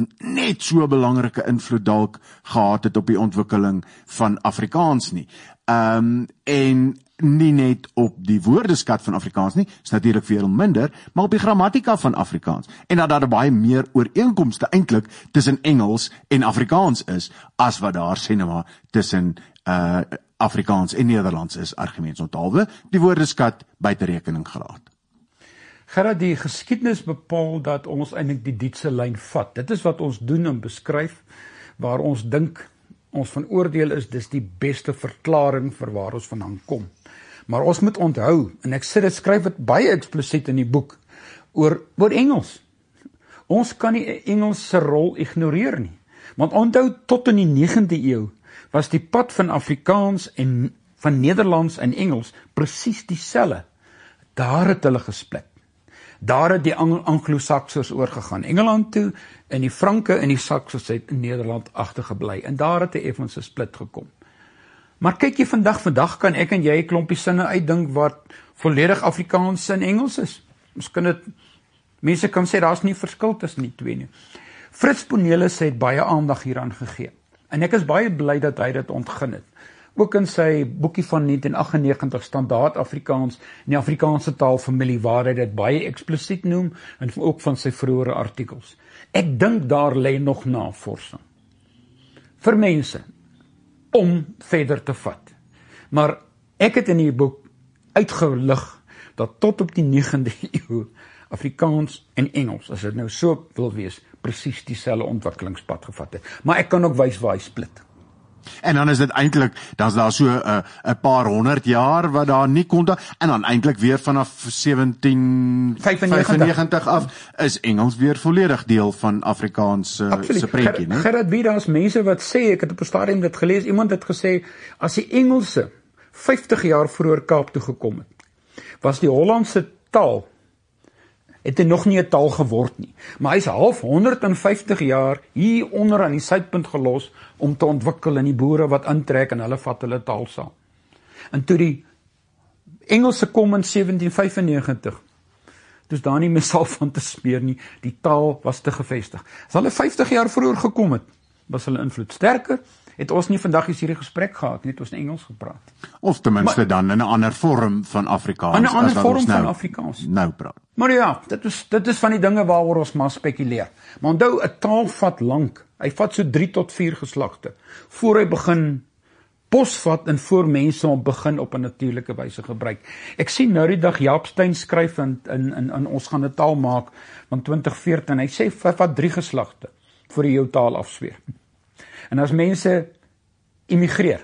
net so 'n belangrike invloed dalk gehad het op die ontwikkeling van Afrikaans nie. Um, en nie net op die woordeskat van Afrikaans nie, is natuurlik veel minder, maar op die grammatika van Afrikaans. En dat daar baie meer ooreenkomste eintlik tussen Engels en Afrikaans is, as wat daar sê nou maar tussen uh, Afrikaans en Nederlands is, arguments onthaalwe, die woordeskat buite rekening gelaat. Gerard, die geskiedenis bepaal dat ons eintlik die Dietse lyn vat. Dit is wat ons doen en beskryf, waar ons dink, ons van oordeel is, dis die beste verklaring vir waar ons vandaan kom. Maar ons moet onthou, en ek sê dit, skryf dit baie eksplisiet in die boek, oor, oor Engels. Ons kan nie Engelse rol ignoreer nie. Want onthou, tot in die negende eeu, was die pad van Afrikaans en van Nederlands en Engels presies dieselfde. Daar het hulle gesplit. Daar het die Anglo-Saksers oorgegaan Engeland toe, en die Franke en die Saksers het in Nederland agtergebly, en daar het 'n effense split gekom. Maar kyk jy vandag, vandag kan ek en jy 'n klompie sinne uitdink wat volledig Afrikaans en Engels is. Ons kan dit, mense kan sê, daar is nie verskil tussen die twee nie. Fritz Ponelis het baie aandag hieraan gegee, en ek is baie bly dat hy dit ontgin het. Ook in sy boekie van negentien agt en negentig, Standaard Afrikaans, in die Afrikaanse taalfamilie, waar hy dit baie eksplisiet noem, en ook van sy vroeëre artikels. Ek dink daar lê nog navorsing vir mense om verder te vat. Maar ek het in die boek uitgelig dat tot op die negende eeu Afrikaans en Engels, as dit nou so wil wees, presies dieselfde ontwikkelingspad gevat het. Maar ek kan ook wys waar hy split. En dan is dit eintlik, dan is daar so 'n uh, 'n paar honderd jaar wat daar nie kon, en dan eintlik weer vanaf sewentien vyfennegentig af is Engels weer volledig deel van Afrikaans uh, se prentjie, né? Gerard, wie daar's mense wat sê, ek het op 'n stadium dit gelees, iemand het gesê, as die Engelse vyftig jaar vroeër Kaap toe gekom het, was die Hollandse taal het hy nog nie 'n taal geword nie. Maar hy's half honderd en vyftig jaar hier onder aan die suidpunt gelos om te ontwikkel in die boere wat intrek en hulle vat hulle taal saam. En toe die Engelse kom in sewentien vyfennegentig, dus daar nie meer sal van te smeer nie, die taal was te gevestig. As hulle vyftig jaar vroeër gekom het, was hulle invloed sterker, het ons nie vandag eens hierdie gesprek gehad, net ons in Engels gepraat. Of ten minste maar, dan in 'n ander vorm van Afrikaans. In 'n ander vorm nou, van Afrikaans. Nou praat. Maar ja, dit is, dit is van die dinge waaroor ons maar spekuleer. Maar onthou, 'n taal vat lank. Hy vat so drie tot vier geslagte, voor hy begin posvat en voor mense om begin op 'n natuurlike wyse gebruik. Ek sien nou die dag Jaap Steyn skryf in, in, in, in ons gaan 'n taal maak van twintig veertien, hy sê vat drie geslagte voor jy jou taal afsweer. En as mense immigreer,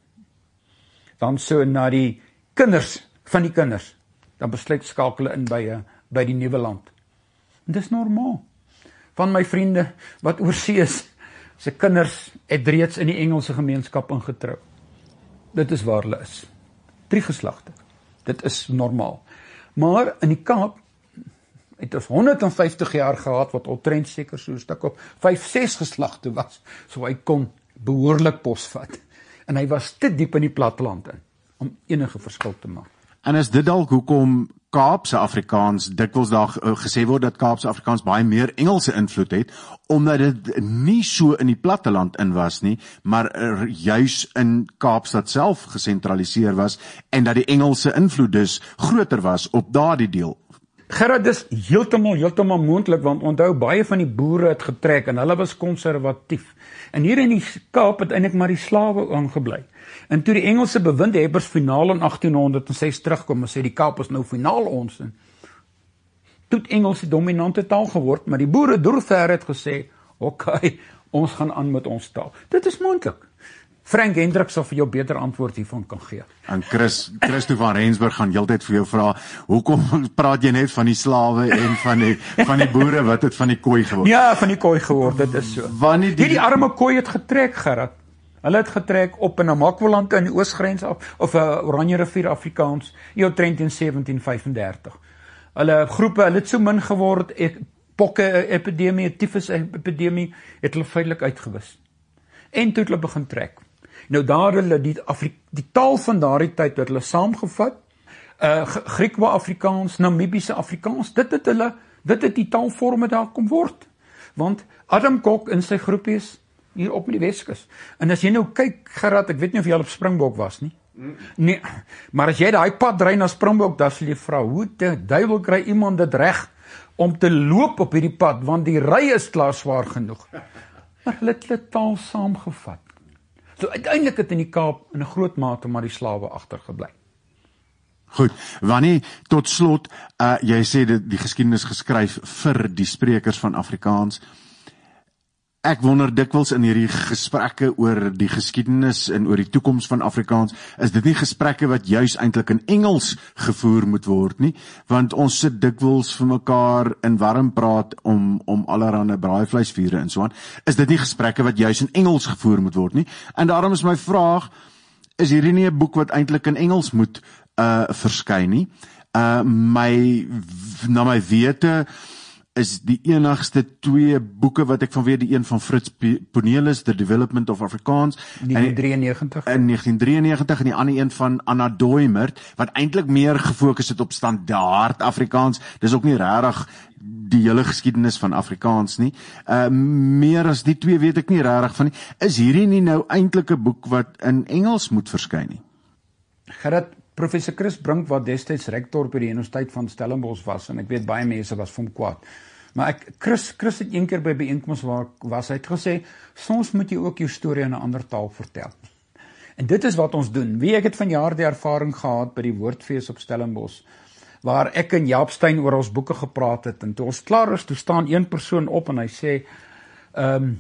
dan so na die kinders van die kinders, dan besluit skakel in by, by die nuwe land. En dis normaal. Van my vriende wat oorsee is, sy kinders het reeds in die Engelse gemeenskap ingetrou. Dit is waar hulle is. Drie geslagte. Dit is normaal. Maar in die Kaap het ons honderd vyftig jaar gehad wat omtrent seker so 'n stuk op vyf, ses geslagte was, so hy kon behoorlik posvat. En hy was te diep in die platteland in om enige verskil te maak. En is dit dalk hoekom Kaapse Afrikaans dikwels daar uh, gesê word dat Kaapse Afrikaans baie meer Engelse invloed het, omdat dit nie so in die platteland in was nie, maar er juis in Kaapstad self gesentraliseer was en dat die Engelse invloed dus groter was op daardie deel. Gerard, dis heeltemal, heeltemal moontlik, want onthou, baie van die boere het getrek en hulle was konservatief. En hier in die Kaap het eintlik maar die slawe aangebly. En toe die Engelse bewindhebbers finaal in agtien honderd ses terugkom en sê die Kaap is nou finaal ons, en toe het Engels die dominante taal geword, maar die boere doorver het gesê, oké, okay, ons gaan aan met ons taal. Dit is moontlik. Frank Hendrik sal vir jou beter antwoord hiervan kan gee. En Chris, Christo van Rensburg gaan heeltyd vir jou vra, hoekom praat jy net van die slawe en van die, van die boere, wat het van die kooi geword? Ja, van die kooi geword, dit is so. Wanneer die, die arme kooi het getrek, Gerard. Hulle het getrek op in Namakwa-land in die oosgrens af, of uh, Oranje rivier Afrikaans, hier omtrent in sewentien vyf-en-dertig. Hulle groepe, hulle het so min geword, ek, pokke epidemie, tyfus epidemie, het hulle feitelik uitgewis. En toe het hulle begin trek. Nou daar hulle die, Afri die taal van daardie tyd het hulle saamgevat, uh, Griekwa Afrikaans, Namibiese Afrikaans, dit het hulle, dit het die taalvorme daar kom word. Want Adam Kok in sy groepies hier op in die Weskus. En as jy nou kyk, Gerard, ek weet nie of jy al op Springbok was nie. Nee, maar as jy daai pad ry na Springbok, dan sal jy vra, hoe die duiwel kry iemand dit reg om te loop op hierdie pad, want die ry is klaar swaar genoeg. Maar hulle het hulle taal saamgevat. So uiteindelik het in die Kaap in 'n groot mate maar die slawe agtergebly. Goed, Wannie, tot slot, uh, jy sê dit die geskiedenis geskryf vir die sprekers van Afrikaans. Ek wonder dikwels in hierdie gesprekke oor die geskiedenis en oor die toekoms van Afrikaans, is dit nie gesprekke wat juis eintlik in Engels gevoer moet word nie, want ons sit dikwels vir mekaar in warm praat om om allerhande braaivleisvure en so aan. Is dit nie gesprekke wat juis in Engels gevoer moet word nie? En daarom is my vraag, is hierdie nie 'n boek wat eintlik in Engels moet uh verskyn nie? Uh my na my wete is die enigste twee boeke wat ek van weet, die een van Fritz Ponelis, The Development of Afrikaans, negentien drieënnegentig in negentien drieënnegentig, en die ander een van Anna Doimert, wat eintlik meer gefokus het op standaard Afrikaans. Dis ook nie regtig die hele geskiedenis van Afrikaans nie. Uh, meer as die twee weet ek nie regtig van nie. Is hierdie nie nou eintlik 'n boek wat in Engels moet verskyn nie? Gerard, Professor Chris Brink, wat destyds rektor by die Universiteit van Stellenbosch was, en ek weet baie mense was vir hom kwaad. Maar ek, Chris, Chris het een keer by byeenkoms waar ek was, hy het gesê, soms moet jy ook jou storie in 'n ander taal vertel. En dit is wat ons doen. Wie, ek het vanjaar die ervaring gehad by die Woordfees op Stellenbosch, waar ek en Jaap Steyn oor ons boeke gepraat het, en toe ons klaar is, toe staan een persoon op en hy sê, um,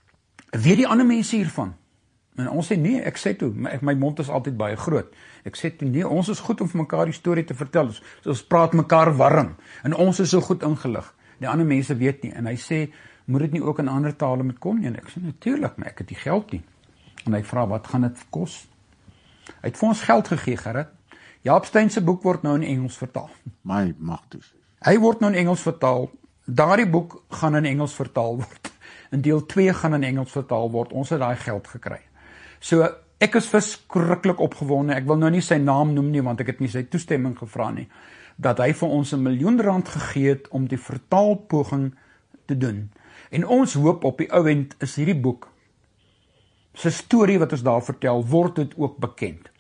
weet die ander mense hiervan? En ons sê, nee, ek sê toe, my, my mond is altyd baie groot. Ek sê toe, nee, ons is goed om vir mekaar die storie te vertel, so ons praat mekaar warm, en ons is so goed ingelig. Die ander mense weet nie, en hy sê, moet dit nie ook in ander tale moet kom nie? En ek sê, natuurlijk, maar ek het die geld nie. En hy vra, wat gaan dit kos? Hy het vir ons geld gegee, Gerrit. Jaap Steyn se boek word nou in Engels vertaal. My magtoes. Hy word nou in Engels vertaal, daardie boek gaan in Engels vertaal word, en deel twee gaan in Engels vertaal word, ons het daai geld gekry. So, ek is verskriklik opgewonde, ek wil nou nie sy naam noem nie, want ek het nie sy toestemming gevra nie, dat hy vir ons 'n miljoen rand gegee het om die vertaalpoging te doen. En ons hoop op die ou end is hierdie boek, sy storie wat ons daar vertel, word dit ook bekend.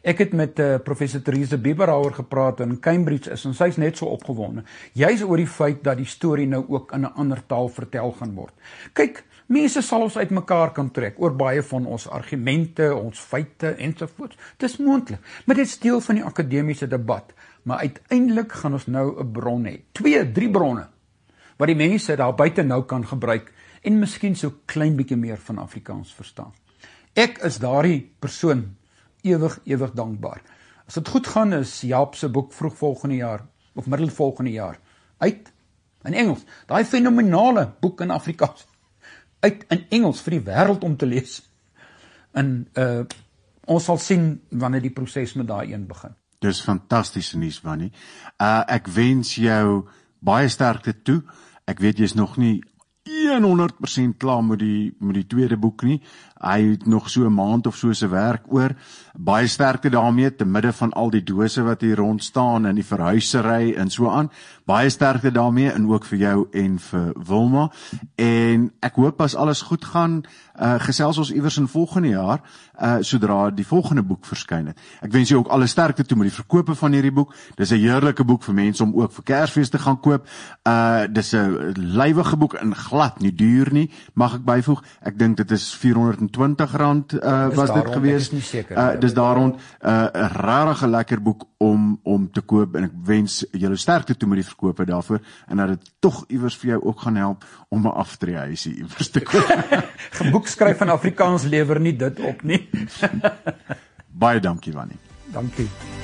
Ek het met uh, professor Therese Bieberhauer gepraat in Cambridge is en sy is net so opgewonde. Juis oor die feit dat die storie nou ook in 'n ander taal vertel gaan word. Kyk, mense sal ons uitmekaar kan trek oor baie van ons argumente, ons feite ensovoorts. Dis moontlik, maar dit is deel van die akademiese debat. Maar uiteindelik gaan ons nou 'n bron hê. Twee, drie bronne wat die mense daar buite nou kan gebruik en miskien so klein bietjie meer van Afrikaans verstaan. Ek is daardie persoon ewig, ewig dankbaar. As dit goed gaan, is Jaap se boek vroeg volgende jaar, of middel volgende jaar, uit in Engels. Daai fenomenale boek in Afrikaans, uit in Engels vir die wêreld om te lees. En uh, ons sal sien wanneer die proses met daai een begin. Dis fantastiese nuus, Wannie. Uh, ek wens jou baie sterkte toe. Ek weet jy's nog nie honderd persent klaar met die met die tweede boek nie. Hy het nog so 'n maand of so se werk oor. Baie sterkte daarmee te midde van al die dose wat hier rond staan en die verhuisery en so aan. Baie sterkte daarmee en ook vir jou en vir Wilma. En ek hoop as alles goed gaan, uh, gesels ons iewers in volgende jaar, uh, sodra die volgende boek verskyn het. Ek wens jou ook alle sterkte toe met die verkope van hierdie boek. Dis 'n heerlike boek vir mense om ook vir Kersfees te gaan koop. Uh, dis 'n lywige boek en glad nie duur nie, mag ek byvoeg. Ek dink dit is vierhonderd en twintig rand uh, was dit gewees. Dis seker, uh, dis daar rond 'n uh, regtig 'n lekker boek om om te koop en ek wens julle sterkte toe met die verkope daarvoor en dat dit tog iewers vir jou ook gaan help om 'n aftreehuisie iewers te koop. Boek skryf in Afrikaans lewer nie dit op nie. Baie dankie, Wannie. Dankie.